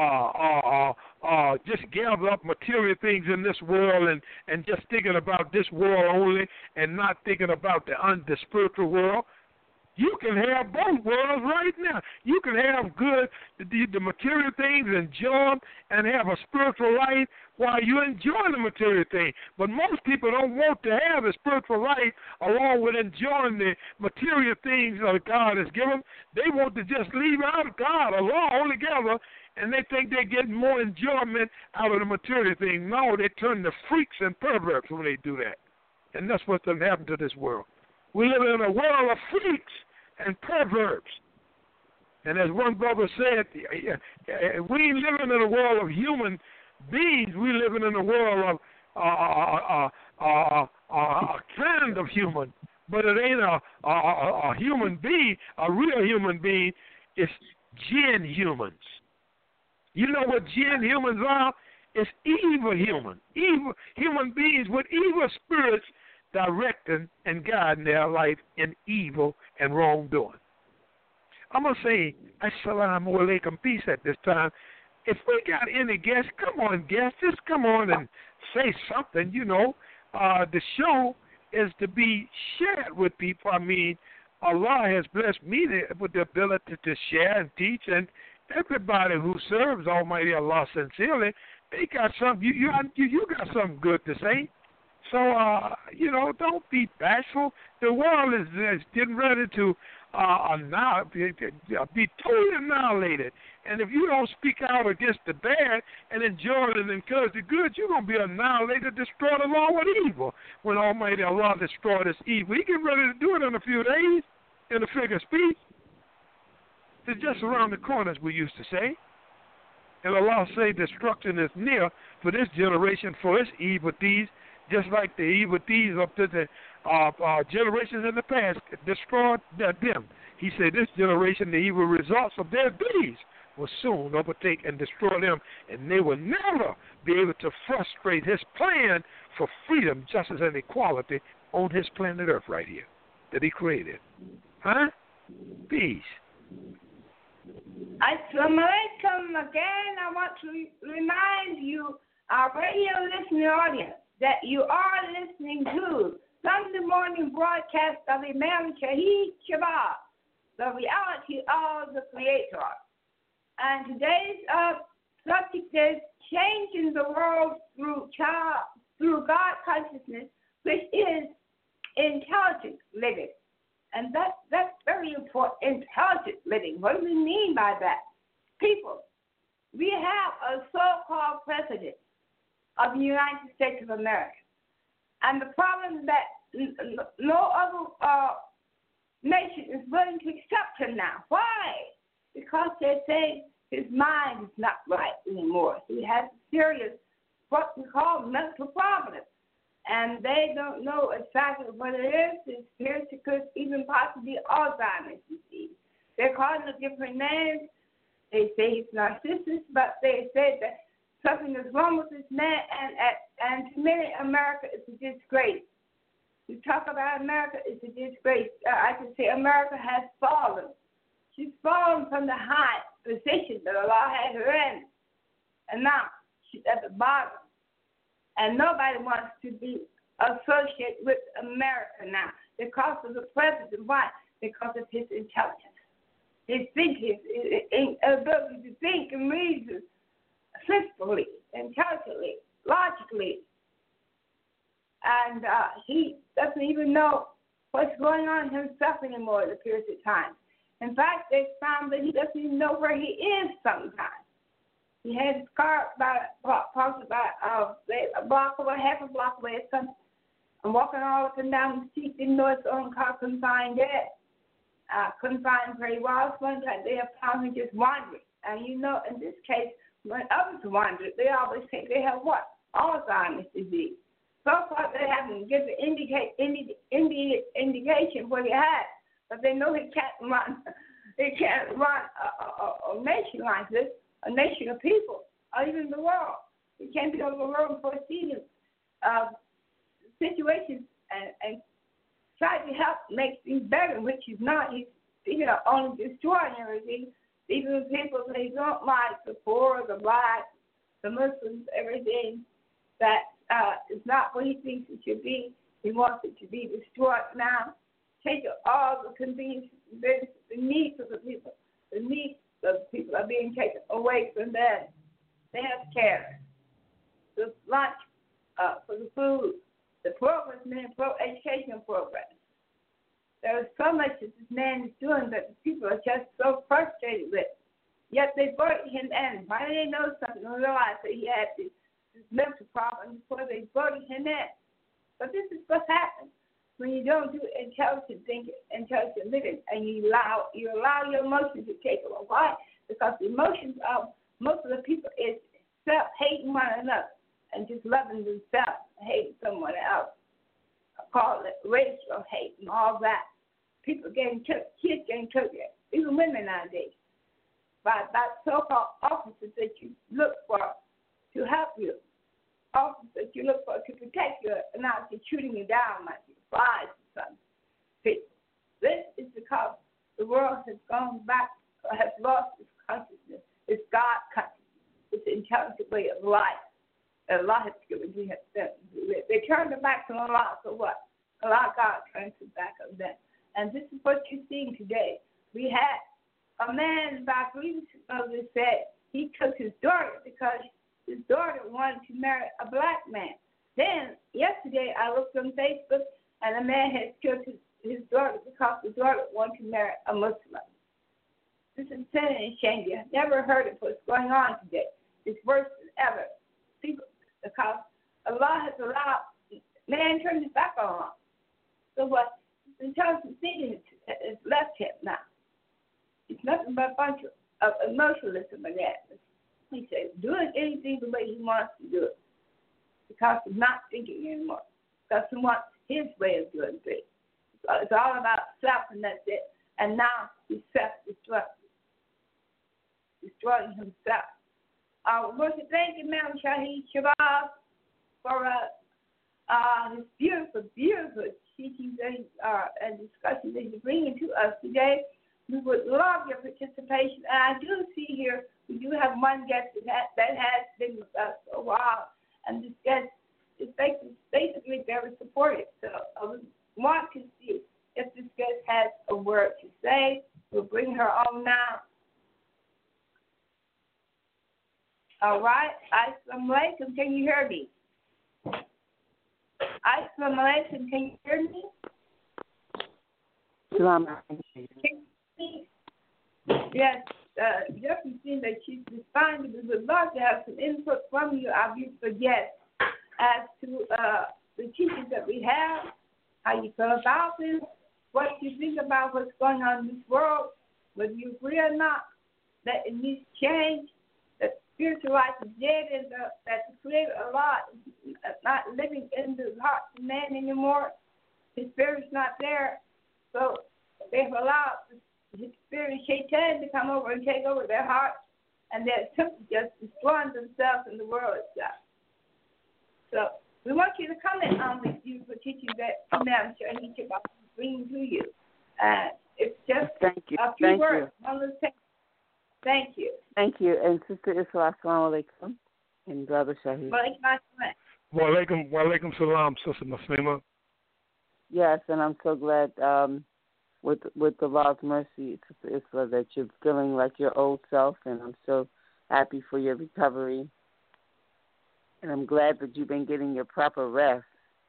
Speaker 6: just gather up material things in this world and just thinking about this world only and not thinking about the spiritual world. You can have both worlds right now. You can have good, the material things, enjoy them, and have a spiritual life while you enjoy the material thing. But most people don't want to have a spiritual life along with enjoying the material things that God has given. They want to just leave out God alone altogether, and they think they get more enjoyment out of the material thing. No, they turn to freaks and perverts when they do that. And that's what's going to happen to this world. We live in a world of freaks and perverts. And as one brother said, we ain't living in a world of human beings. We living in a world of a kind of human, but it ain't a human being, a real human being. It's jinn humans. You know what jinn humans are? It's evil human beings with evil spirits directing and guiding their life in evil and wrongdoing. I'm going to say, Assalamu alaikum, peace at this time. If we got any guests, come on, guests, just come on and say something, you know. The show is to be shared with people. I mean, Allah has blessed me with the ability to share and teach, and everybody who serves Almighty Allah sincerely, they got something. You got something good to say. So, you know, don't be bashful. The world is getting ready to be totally annihilated. And if you don't speak out against the bad and enjoy it and encourage the good, you're going to be annihilated, destroyed along with evil. When Almighty Allah destroyed this evil, He getting ready to do it in a few days, in a figure of speech. It's just around the corner, as we used to say. And Allah say destruction is near for this generation, for its evil deeds, just like the evil deeds of the generations in the past destroyed them. He said this generation, the evil results of their deeds will soon overtake and destroy them, and they will never be able to frustrate His plan for freedom, justice, and equality on His planet Earth right here that He created. Huh? Peace.
Speaker 5: Assalamu alaikum again. I want to remind you, our radio listening audience, that you are listening to Sunday morning broadcast of Imam Shahid Shabazz, the reality of the Creator. And today's subject is changing the world through God consciousness, which is intelligent living. And that's very important, intelligent living. What do we mean by that? People, we have a so-called president of the United States of America. And the problem is that no other nation is willing to accept him now. Why? Because they say his mind is not right anymore. He has serious, what we call mental problems. And they don't know exactly what it is. It could even possibly Alzheimer's disease. They're calling it different names. They say he's narcissist, but they say that something is wrong with this man, and to many, America is a disgrace. We talk about America, it's a disgrace. I can say America has fallen. She's fallen from the high position that Allah had her in, and now she's at the bottom. And nobody wants to be associated with America now because of the president. Why? Because of his intelligence, his thinking, his ability to think and reason sensibly, intelligently, logically. And he doesn't even know what's going on himself anymore at the period of time. In fact, they found that he doesn't even know where he is sometimes. He had his car parked about a block away, half a block away or something, and walking all up and down the street, didn't know his own car, couldn't find it. Couldn't find where he was. One time they have found him just wandering. And you know, in this case, when others wander, they always think they have what? Alzheimer's disease. So far, they haven't given any indication what he has, but they know he can't run. He can't run a nation like this, a nation of people, or even the world. He can't be over the world and foresee situations and try to help make things better, which he's not. He's only destroying everything. Even the people that he don't like, the poor, the black, the Muslims, everything that is not what he thinks it should be. He wants it to be destroyed now. Take all the convenience, the needs of the people. The needs of the people are being taken away from them. The health care, the lunch for the food, the programs, educational programs. There is so much that this man is doing that the people are just so frustrated with. Yet they voted him in. Why did they know something and realize that he had this mental problem before they voted him in? But this is what happened. when you don't do intelligent thinking, intelligent living, and you allow your emotions to take over. Why? Because the emotions of most of the people is hating one another and just loving themselves, hating someone else. I call it racial hate and all that. People getting took, kids getting took, even women nowadays, by so-called officers that you look for to help you, officers that you look for to protect you, and not to shooting you down like you flies or something. This is because the world has gone back, has lost its consciousness, its God consciousness, its intelligent way of life. And Allah has given to them. They turned their back on Allah, so what? Allah, God turns his back on them. And this is what you're seeing today. We had a man about 3 weeks ago that said he took his daughter because his daughter wanted to marry a black man. Then, yesterday, I looked on Facebook, and a man had killed his daughter because the daughter wanted to marry a Muslim. This is sin and shame. I've never heard of what's going on today. It's worse than ever. People, because Allah has allowed man turned his back on Allah. So what? Intelligent thinking has left him now. It's nothing but a bunch of emotionalism and that. He says, doing anything the way he wants to do it. Because he's not thinking anymore. Because he wants his way of doing things. So it's all about self and that's it. And now he's self-destructive. Destroying himself. I want to thank you, Ma'am Shaheed Shabazz, for his beautiful, beautiful teachings and discussions that you're bringing to us today. We would love your participation. And I do see here we do have one guest that has been with us for a while. And this guest is basically very supportive. So I would want to see if this guest has a word to say. We'll bring her on now. All right. Assalamu alaikum. Can you hear me? Assalamu alaikum. Can you hear me? Yes. Just seen that she's responding. We would love to have some input from you, our beautiful guest, as to the teachings that we have, how you feel about this, what you think about what's going on in this world, whether you agree or not, that it needs change. Spiritual life is dead, and that the Creator Allah is not living in the heart of man anymore. His spirit's not there. So they've allowed his spirit, Shaitan, to come over and take over their hearts, and they're simply just destroying themselves and the world itself. So we want you to comment on these beautiful teachings that Imam Shaheed Shabazz is bringing to you. It's just a few words. Thank you.
Speaker 1: Thank you. And Sister Isra, assalamu alaikum. And Brother Shaheed.
Speaker 6: Wa alaikum salam, Sister Muslima.
Speaker 1: Yes, and I'm so glad with Allah's mercy, Sister Isra, that you're feeling like your old self, and I'm so happy for your recovery. And I'm glad that you've been getting your proper rest.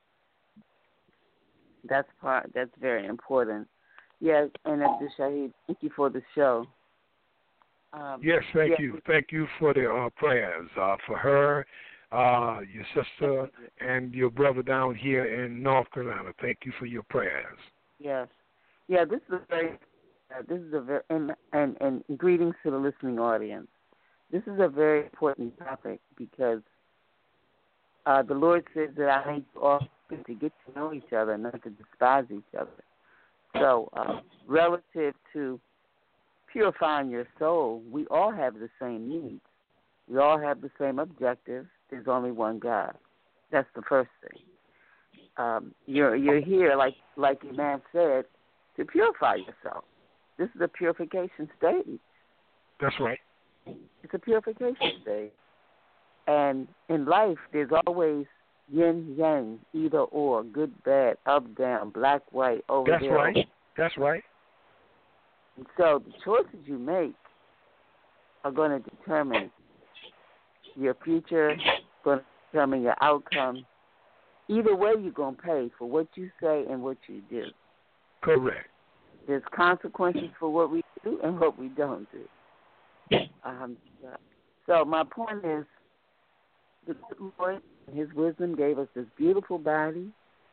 Speaker 1: That's very important. Yes, and Abdul Shaheed, thank you for the show.
Speaker 6: Yes, thank you. Thank you for the prayers for her, your sister, and your brother down here in North Carolina. Thank you for your prayers.
Speaker 1: Yes. Yeah, this is a very, and greetings to the listening audience. This is a very important topic because the Lord says that I need you all to get to know each other, not to despise each other. So, relative to purifying your soul, we all have the same needs. We all have the same objective. There's only one God. That's the first thing. You're here, like Imam said, to purify yourself. This is a purification stage.
Speaker 6: That's right.
Speaker 1: It's a purification stage. And in life, there's always yin, yang, either or, good, bad, up, down, black, white, over there.
Speaker 6: That's right. That's right.
Speaker 1: And so the choices you make are going to determine your future, going to determine your outcome. Either way, you're going to pay for what you say and what you do.
Speaker 6: Correct.
Speaker 1: There's consequences for what we do and what we don't do. So my point is, the Lord, in His wisdom, gave us this beautiful body,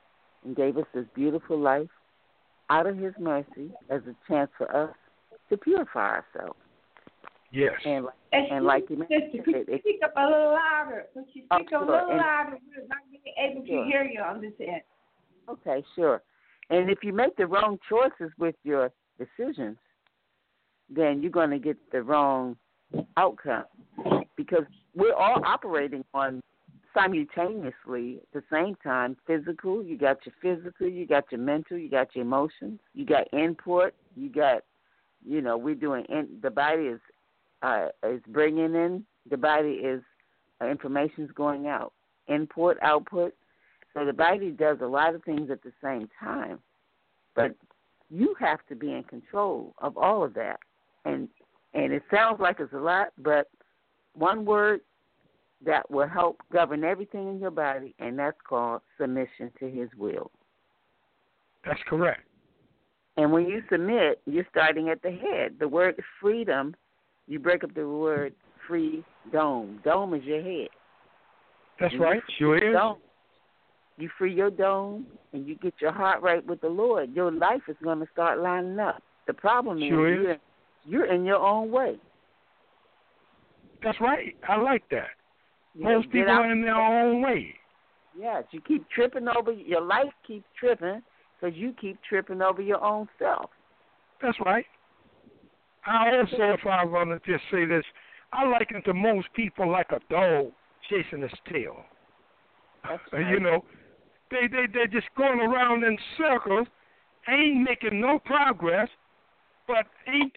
Speaker 1: and gave us this beautiful life out of his mercy as a chance for us to purify ourselves.
Speaker 6: Yes.
Speaker 1: And like you mentioned,
Speaker 5: speak up a little louder. Could you speak a little louder? We're not being able to hear you on this end.
Speaker 1: Okay, sure. And if you make the wrong choices with your decisions, then you're going to get the wrong outcome, because we're all operating on simultaneously at the same time. Physical, you got your mental, you got your emotions, you got input, you got, we're doing, the body is bringing in, the body is, information's going out, input, output. So the body does a lot of things at the same time, but you have to be in control of all of that. And it sounds like it's a lot, but one word that will help govern everything in your body, and that's called submission to his will.
Speaker 6: That's correct.
Speaker 1: And when you submit, you're starting at the head. The word freedom, you break up the word free dome. Dome is your head.
Speaker 6: That's right. Sure is.
Speaker 1: Dome. You free your dome and you get your heart right with the Lord, your life is going to start lining up. The problem is you're in your own way.
Speaker 6: That's right. I like that. Most people are in their own way.
Speaker 1: Yes, you keep tripping over, your life keeps tripping because you keep tripping over your own self.
Speaker 6: That's right. I also, if I want to just say this, I liken to most people like a dog chasing its tail.
Speaker 1: That's right.
Speaker 6: They're just going around in circles, ain't making no progress, but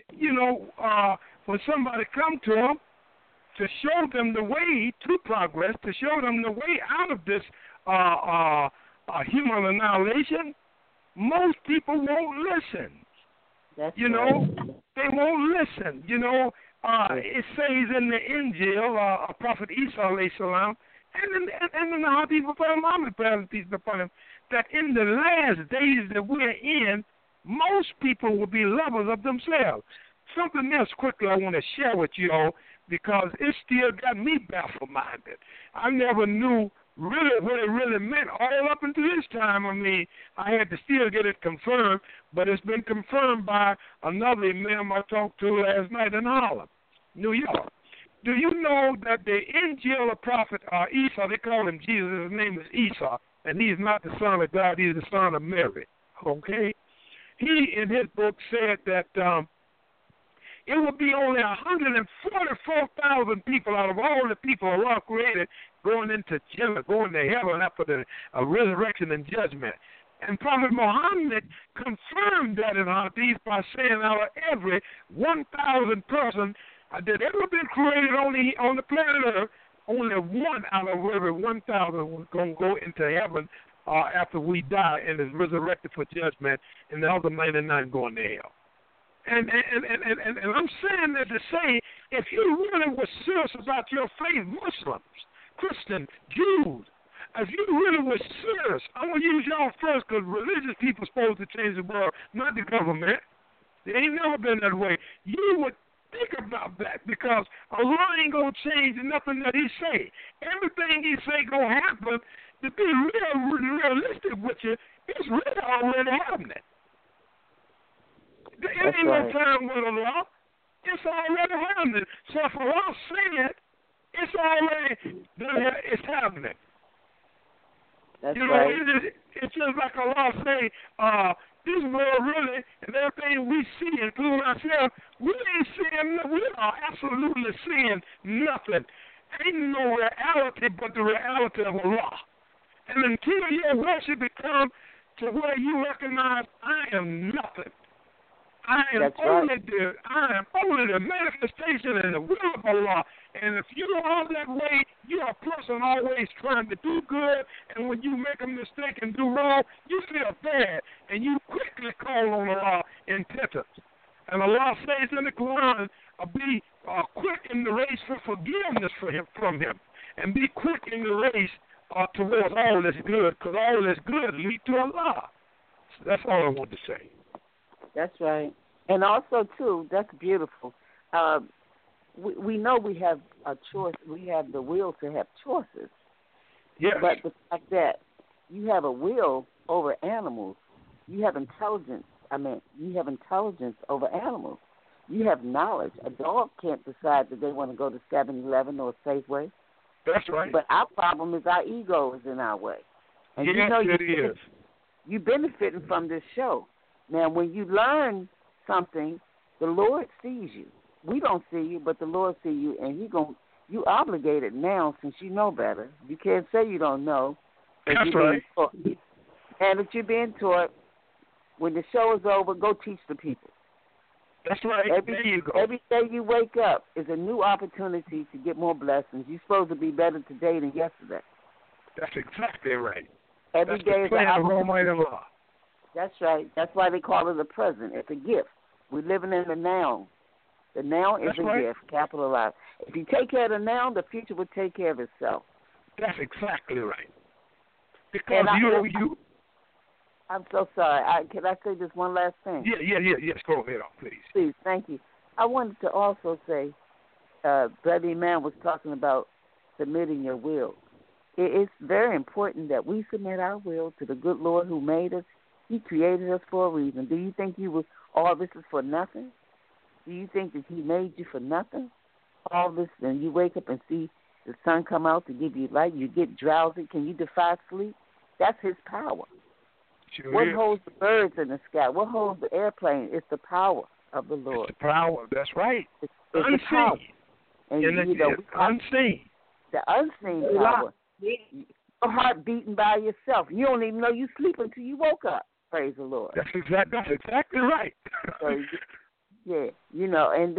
Speaker 6: when somebody come to them to show them the way to progress, to show them the way out of this human annihilation, most people won't listen.
Speaker 1: That's
Speaker 6: right. They won't listen. It says in the Injil, Prophet Isa alayhi salam, and in the Hadith of Muhammad, peace be upon him, that in the last days that we're in, most people will be lovers of themselves. Something else quickly I want to share with you all, because it still got me baffle-minded. I never knew really what it really meant all up until this time. I mean, I had to still get it confirmed, but it's been confirmed by another imam I talked to last night in Harlem, New York. Do you know that the Injil of Prophet Isa, they call him Jesus, his name is Isa, and he's not the son of God, he's the son of Mary, okay? He, in his book, said that it will be only 144,000 people out of all the people Allah created going into Jannah, going to heaven after the resurrection and judgment. And Prophet Muhammad confirmed that in Hadith by saying out of every 1,000 person that ever been created on the planet Earth, only one out of every 1,000 was going to go into heaven after we die and is resurrected for judgment, and the other 99 going to hell. And I'm saying that to say, if you really were serious about your faith, Muslims, Christians, Jews, if you really were serious, I'm going to use y'all first because religious people are supposed to change the world, not the government. They ain't never been that way. You would think about that, because Allah ain't going to change nothing that he say. Everything he say going to happen. To be realistic with you, it's really already happening. There ain't no time with Allah. It's already happening. So if Allah say it, it's happening.
Speaker 1: That's right.
Speaker 6: It's just like Allah say, this world really, and everything we see, including ourselves, we are absolutely seeing nothing. Ain't no reality but the reality of Allah. And until your worship becomes to where you recognize I am nothing. I am only the manifestation and the will of Allah. And if you are that way, you are a person always trying to do good. And when you make a mistake and do wrong, you feel bad. And you quickly call on Allah in repentance. And Allah says in the Quran, be quick in the race for forgiveness from him. And be quick in the race towards all that's good, because all that's good lead to Allah. So that's all I want to say.
Speaker 1: That's right. And also, too, that's beautiful. We know we have a choice. We have the will to have choices.
Speaker 6: Yes.
Speaker 1: But the fact that you have a will over animals. You have intelligence. You have intelligence over animals. You have knowledge. A dog can't decide that they want to go to 7-Eleven or Safeway.
Speaker 6: That's right.
Speaker 1: But our problem is our ego is in our way. And
Speaker 6: yes,
Speaker 1: you know
Speaker 6: it is.
Speaker 1: You're benefiting from this show. Now, when you learn something, the Lord sees you. We don't see you, but the Lord sees you, and you obligated now since you know better. You can't say you don't know.
Speaker 6: That's right.
Speaker 1: And if you're being taught, when the show is over, go teach the people.
Speaker 6: That's right. There you go.
Speaker 1: Every day you wake up is a new opportunity to get more blessings. You're supposed to be better today than yesterday.
Speaker 6: That's exactly right.
Speaker 1: Every day is
Speaker 6: an opportunity.
Speaker 1: That's right. That's why they call it a present. It's a gift. We're living in the now. The now is a gift, capitalized. If you take care of the now, the future will take care of itself.
Speaker 6: That's exactly right. Because I'm
Speaker 1: so sorry. Can I say this one last thing?
Speaker 6: Yes, go ahead, please.
Speaker 1: Please, thank you. I wanted to also say, Brother Iman was talking about submitting your will. It's very important that we submit our will to the good Lord who made us. He created us for a reason. Do you think all this is for nothing? Do you think that he made you for nothing? All this, and you wake up and see the sun come out to give you light. You get drowsy. Can you defy sleep? That's his power.
Speaker 6: Sure
Speaker 1: what
Speaker 6: is.
Speaker 1: holds the birds in the sky? What holds the airplane? It's the power of the Lord.
Speaker 6: It's the power. That's right.
Speaker 1: It's
Speaker 6: unseen.
Speaker 1: The power. And
Speaker 6: unseen.
Speaker 1: The unseen power. Your heart beating by yourself. You don't even know you sleep until you woke up. Praise the Lord.
Speaker 6: That's exactly right.
Speaker 1: Yeah, and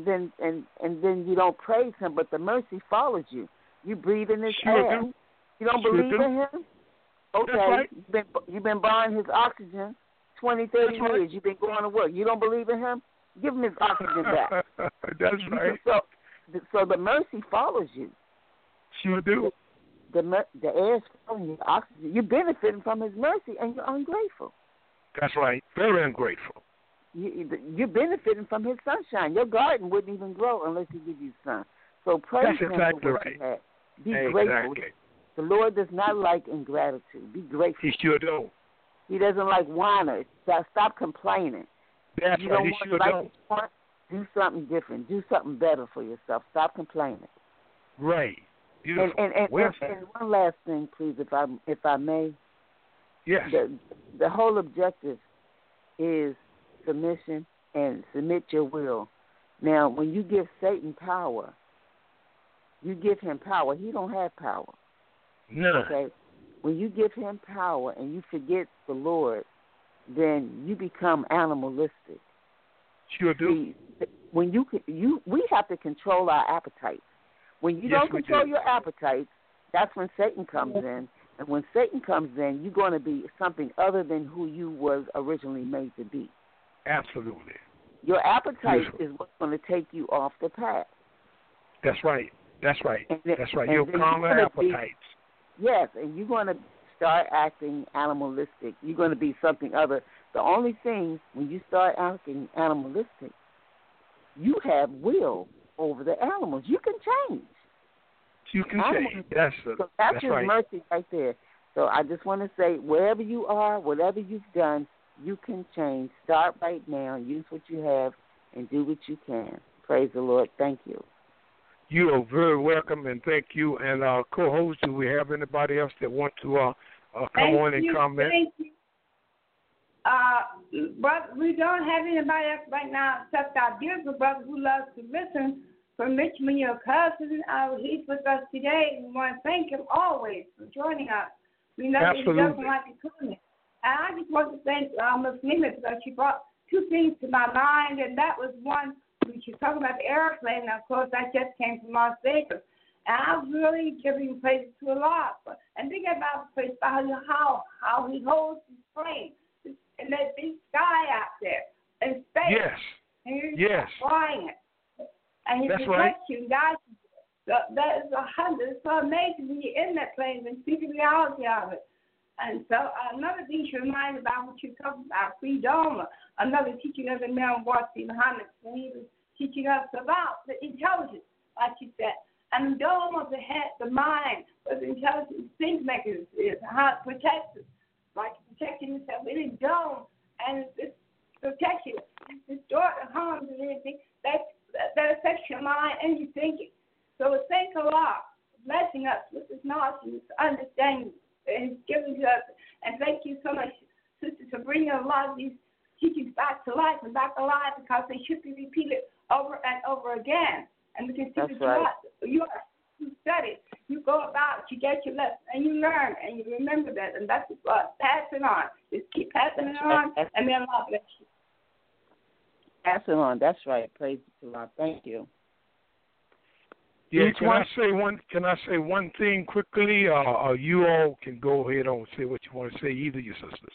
Speaker 1: then you don't praise him, but the mercy follows you. You breathe in his air.
Speaker 6: Do.
Speaker 1: You don't believe in him? Okay,
Speaker 6: right.
Speaker 1: You've been borrowing his oxygen 20, 30 years.
Speaker 6: Right.
Speaker 1: You've been going to work. You don't believe in him? Give him his oxygen back.
Speaker 6: That's right.
Speaker 1: So the mercy follows you.
Speaker 6: Sure do.
Speaker 1: The air is following you, oxygen. You're benefiting from his mercy, and you're ungrateful.
Speaker 6: That's right. Very ungrateful.
Speaker 1: You're benefiting from his sunshine. Your garden wouldn't even grow unless he gives you sun. So praise him for what you have. Be grateful. The Lord does not like ingratitude. Be grateful.
Speaker 6: He sure don't.
Speaker 1: He doesn't like whiners. Stop complaining.
Speaker 6: That's
Speaker 1: you
Speaker 6: right.
Speaker 1: don't
Speaker 6: He sure don't.
Speaker 1: Do something different. Do something better for yourself. Stop complaining.
Speaker 6: Right. Beautiful.
Speaker 1: And one last thing, please, if I may.
Speaker 6: Yes.
Speaker 1: The whole objective is submission and submit your will. Now, when you give Satan power, you give him power. He don't have power.
Speaker 6: No.
Speaker 1: Okay? When you give him power and you forget the Lord, then you become animalistic.
Speaker 6: Sure do.
Speaker 1: See, when we have to control our appetites. When you don't control your appetites, that's when Satan comes in. And when Satan comes in, you're going to be something other than who you was originally made to be.
Speaker 6: Absolutely.
Speaker 1: Your appetite is what's going to take you off the path.
Speaker 6: That's right. That's right. That's right. Your carnal appetites.
Speaker 1: Yes, and you're going to start acting animalistic. You're going to be something other. The only thing, when you start acting animalistic, you have will over the animals. You can change.
Speaker 6: You can change. That's
Speaker 1: his mercy right there. So I just want to say, wherever you are, whatever you've done, you can change. Start right now. Use what you have and do what you can. Praise the Lord. Thank you.
Speaker 6: You are very welcome, and thank you. And co-host, do we have anybody else that want to come on and comment?
Speaker 5: Thank you. But we don't have anybody else right now except our beautiful brother who loves to listen from Richmond, your cousin. He's with us today, and we want to thank him always for joining us. We know that he doesn't like to come in. And I just want to thank Ms. Nina because she brought two things to my mind, and that was one, when she was talking about the airplane, and of course that just came from Las Vegas. And I was really giving praise to a lot. And thinking about how he holds his plane and that big sky out there in space.
Speaker 6: Yes.
Speaker 5: And he's
Speaker 6: yes.
Speaker 5: flying it. And he protects you, guys. That is it's so amazing when you're in that plane and see the reality of it. And so another thing you remind about what you're talking about, freedom, another teaching of the man Watson Muhammad when he was teaching us about the intelligence, like you said. And the dome of the head, the mind, where the intelligence think mechanism is, how it protects us. Like you protecting yourself in a dome, and it's protection. It's door to harms and anything that affects your mind and your thinking. So thank Allah for blessing us with this knowledge and this understanding that He's given to us. And thank you so much, Sister, for bringing a lot of these teachings back to life and back alive, because they should be repeated over and over again. And we can see you study, you go about, you get your lesson, and you learn, and you remember that, and that's what pass it on. Just keep passing it on, and then Allah bless you.
Speaker 1: Pass it on. That's right. Praise the Lord. Thank you.
Speaker 6: Yeah, can I say one thing quickly? Or you all can go ahead and say what you want to say, either your sisters.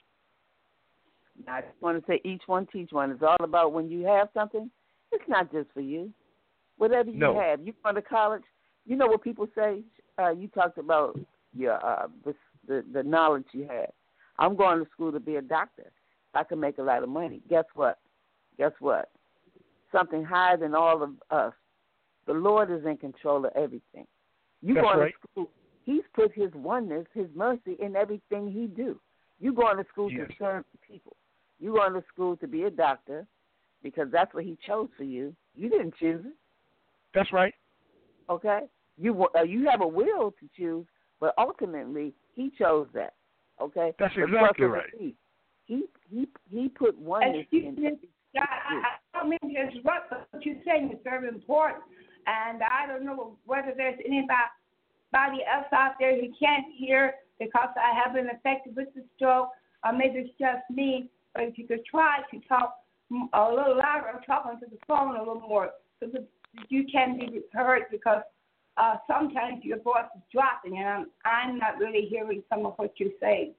Speaker 1: I just want to say each one teach one. It's all about when you have something, it's not just for you. Whatever you have. You go to college, you know what people say? You talked about your the knowledge you have. I'm going to school to be a doctor. I can make a lot of money. Guess what? Something higher than all of us. The Lord is in control of everything. You
Speaker 6: That's
Speaker 1: going
Speaker 6: right.
Speaker 1: to school. He's put His oneness, His mercy in everything He do. You going to school to serve people. You going to school to be a doctor because that's what He chose for you. You didn't choose it.
Speaker 6: That's right.
Speaker 1: Okay? You have a will to choose, but ultimately He chose that. Okay?
Speaker 6: That's exactly right.
Speaker 1: He put oneness in.
Speaker 5: I don't mean to interrupt, but what you're saying is very important. And I don't know whether there's anybody else out there who can't hear because I have been affected with the stroke, or maybe it's just me. But if you could try to talk a little louder or talk onto the phone a little more so that you can be heard, because sometimes your voice is dropping and I'm not really hearing some of what you're saying.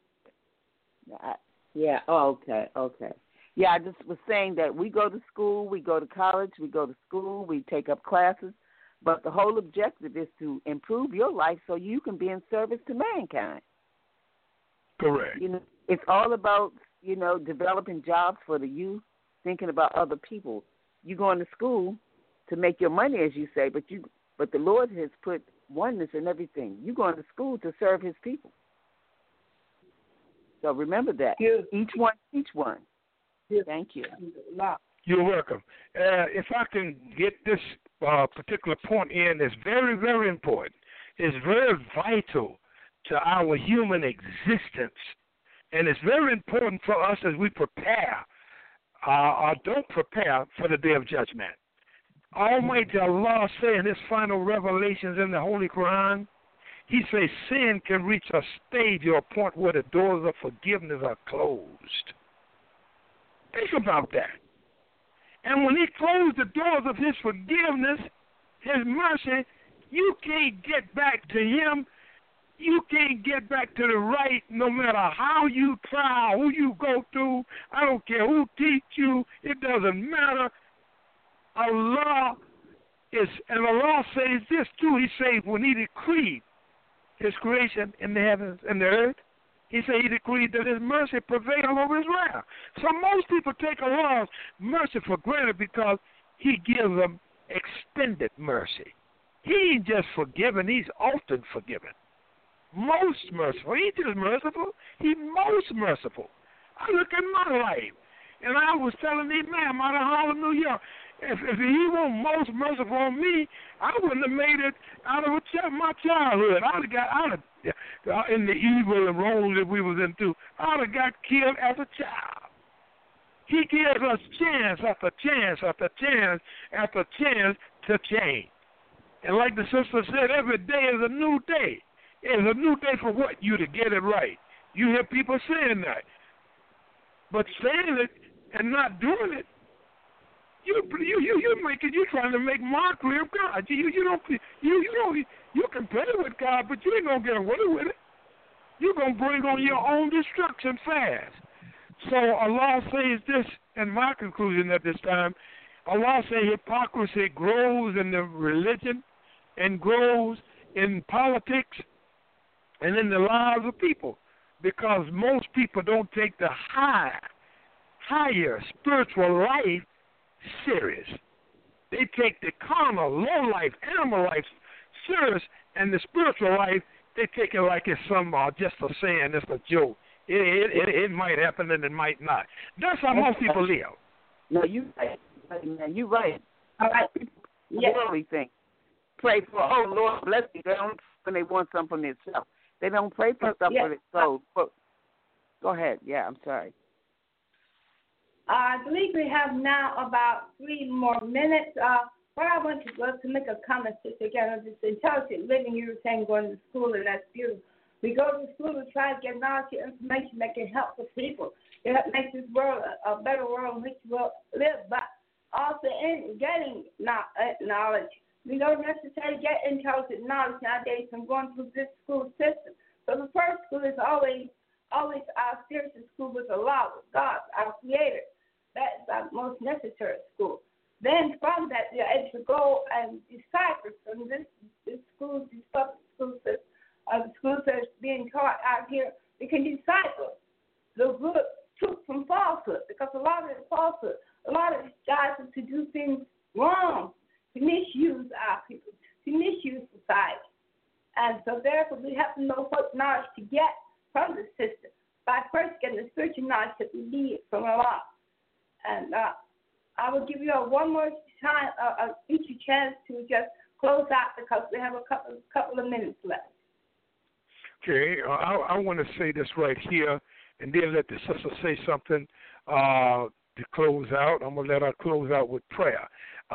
Speaker 1: Yeah. Oh, okay. Yeah, I just was saying that we go to school, we go to college, we go to school, we take up classes, but the whole objective is to improve your life so you can be in service to mankind.
Speaker 6: Correct.
Speaker 1: It's all about, developing jobs for the youth, thinking about other people. You going to school to make your money, as you say, but the Lord has put oneness in everything. You going to school to serve His people. So remember that. Each one teach one. Thank you.
Speaker 6: You're welcome. If I can get this particular point in, it's very, very important. It's very vital to our human existence. And it's very important for us as we prepare or don't prepare for the day of judgment. Almighty Allah says in His final revelations in the Holy Quran, He says sin can reach a stage or a point where the doors of forgiveness are closed. Think about that. And when He closed the doors of His forgiveness, His mercy, you can't get back to Him. You can't get back to the right no matter how you try, who you go through. I don't care who teach you. It doesn't matter. Allah says this too. He says when He decreed His creation in the heavens and the earth, He said He decreed that His mercy prevailed over His wrath. So most people take Allah's mercy for granted because He gives them extended mercy. He ain't just forgiven, He's often forgiven. Most merciful. He ain't just merciful, He's most merciful. I look at my life, and I was telling these men out of Harlem, New York, if He weren't most merciful on me, I wouldn't have made it out of my childhood. In the evil and wrong that we was into, I'd have got killed as a child. He gives us chance after chance after chance after chance to change. And like the sister said, every day is a new day. It's a new day for what? You to get it right. You hear people saying that. But saying it and not doing it, you're trying to make mockery of God. You can play with God, but you ain't gonna get away with it. You're gonna bring on your own destruction fast. So Allah says this, and my conclusion at this time, Allah says hypocrisy grows in the religion and grows in politics and in the lives of people, because most people don't take the higher spiritual life serious. They take the carnal, low life, animal life serious, and the spiritual life, they take it like it's some just a saying, it's a joke. It might happen and it might not. That's how most people live.
Speaker 1: No, you're right, man. You're right.
Speaker 5: All right.
Speaker 1: People really think. Pray for, oh, Lord, bless me. They don't when they want something from themselves. They don't pray for stuff for themselves. Go ahead. Yeah, I'm sorry.
Speaker 5: I believe we have now about 3 more minutes. What I want to was to make a comment, Sister, again, on this intelligent living. You were saying going to school, and that's beautiful. We go to school to try to get knowledge and information that can help the people. It makes this world a better world in which we'll live. But also in getting knowledge, we don't necessarily get intelligent knowledge nowadays from going through this school system. So the first school is always our spiritual school with Allah, with God, our Creator. That's our most necessary school. Then from that, you're able to go and decipher from this school, this public school system, the schools that's being taught out here. We can decipher the good truth from falsehood, because a lot of it is falsehood. A lot of these guys are to do things wrong, to misuse our people, to misuse society. And so therefore we have to know what knowledge to get from the system by first getting the spiritual knowledge that we need from Allah. And I will give you one more time, each a chance to just close out because we have a couple of minutes left.
Speaker 6: Okay, I want to say this right here, and then let the sister say something to close out. I'm going to let her close out with prayer.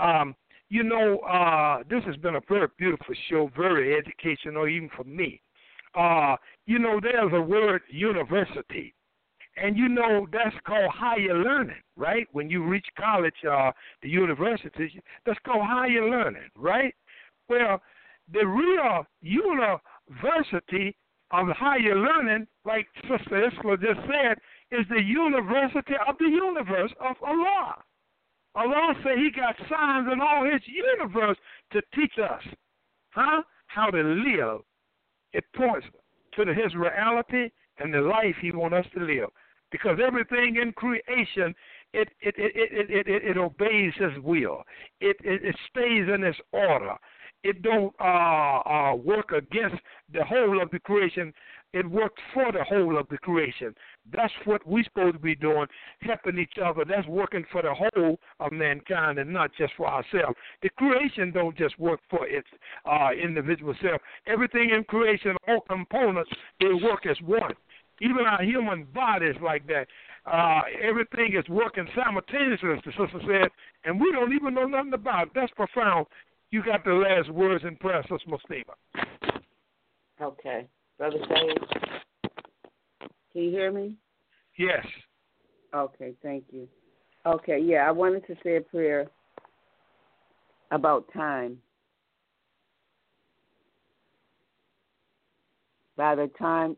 Speaker 6: This has been a very beautiful show, very educational, even for me. There's a word university, and that's called higher learning, right? When you reach college, the university, that's called higher learning, right? Well, the real university of higher learning, like Sister Isla just said, is the university of the universe of Allah. Allah said He got signs in all His universe to teach us, how to live. It points to His reality and the life He wants us to live. Because everything in creation, it obeys His will. It stays in its order. It don't work against the whole of the creation. It works for the whole of the creation. That's what we're supposed to be doing, helping each other. That's working for the whole of mankind and not just for ourselves. The creation don't just work for its individual self. Everything in creation, all components, they work as one. Even our human body is like that. Everything is working simultaneously, as the sister said, and we don't even know nothing about it. That's profound. You got the last words in prayer, Sister Muslima.
Speaker 1: Okay. Brother Sage, can you hear me?
Speaker 6: Yes.
Speaker 1: Okay, thank you. Okay, yeah, I wanted to say a prayer about time. By the time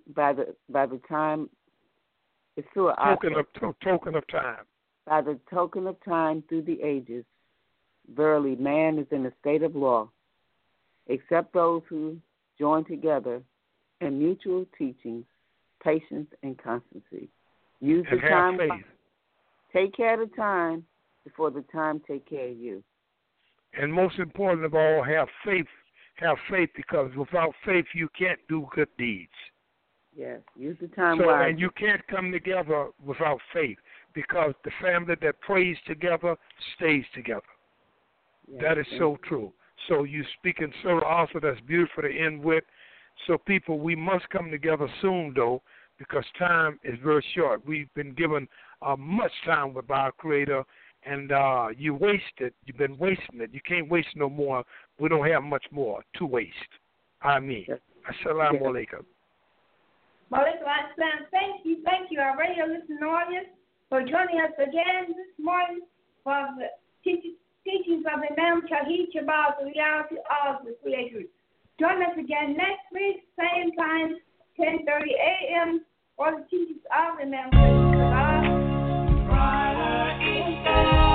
Speaker 1: it's through a
Speaker 6: token of time.
Speaker 1: By the token of time through the ages, verily man is in a state of law, except those who join together in mutual teachings, patience, and constancy. Use the time.
Speaker 6: Faith.
Speaker 1: Take care of the time before the time take care of you.
Speaker 6: And most important of all, have faith. Have faith, because without faith you can't do good deeds.
Speaker 1: Yes, use the time
Speaker 6: wisely.
Speaker 1: wisely.
Speaker 6: And you can't come together without faith, because the family that prays together stays together. Yes, that is so true. So you speaking so also that's beautiful to end with. So people, we must come together soon, though, because time is very short. We've been given much time with our Creator, and you waste it. You've been wasting it. You can't waste no more. We don't have much more to waste. Yes. Assalamu alaikum.
Speaker 5: Walaikum assalam. Thank you, our radio listening audience, for joining us again this morning for the teachings of Imam Shahid about the reality of the Creator. Join us again next week, same time, 10:30 a.m. for the teachings of Imam Shahid.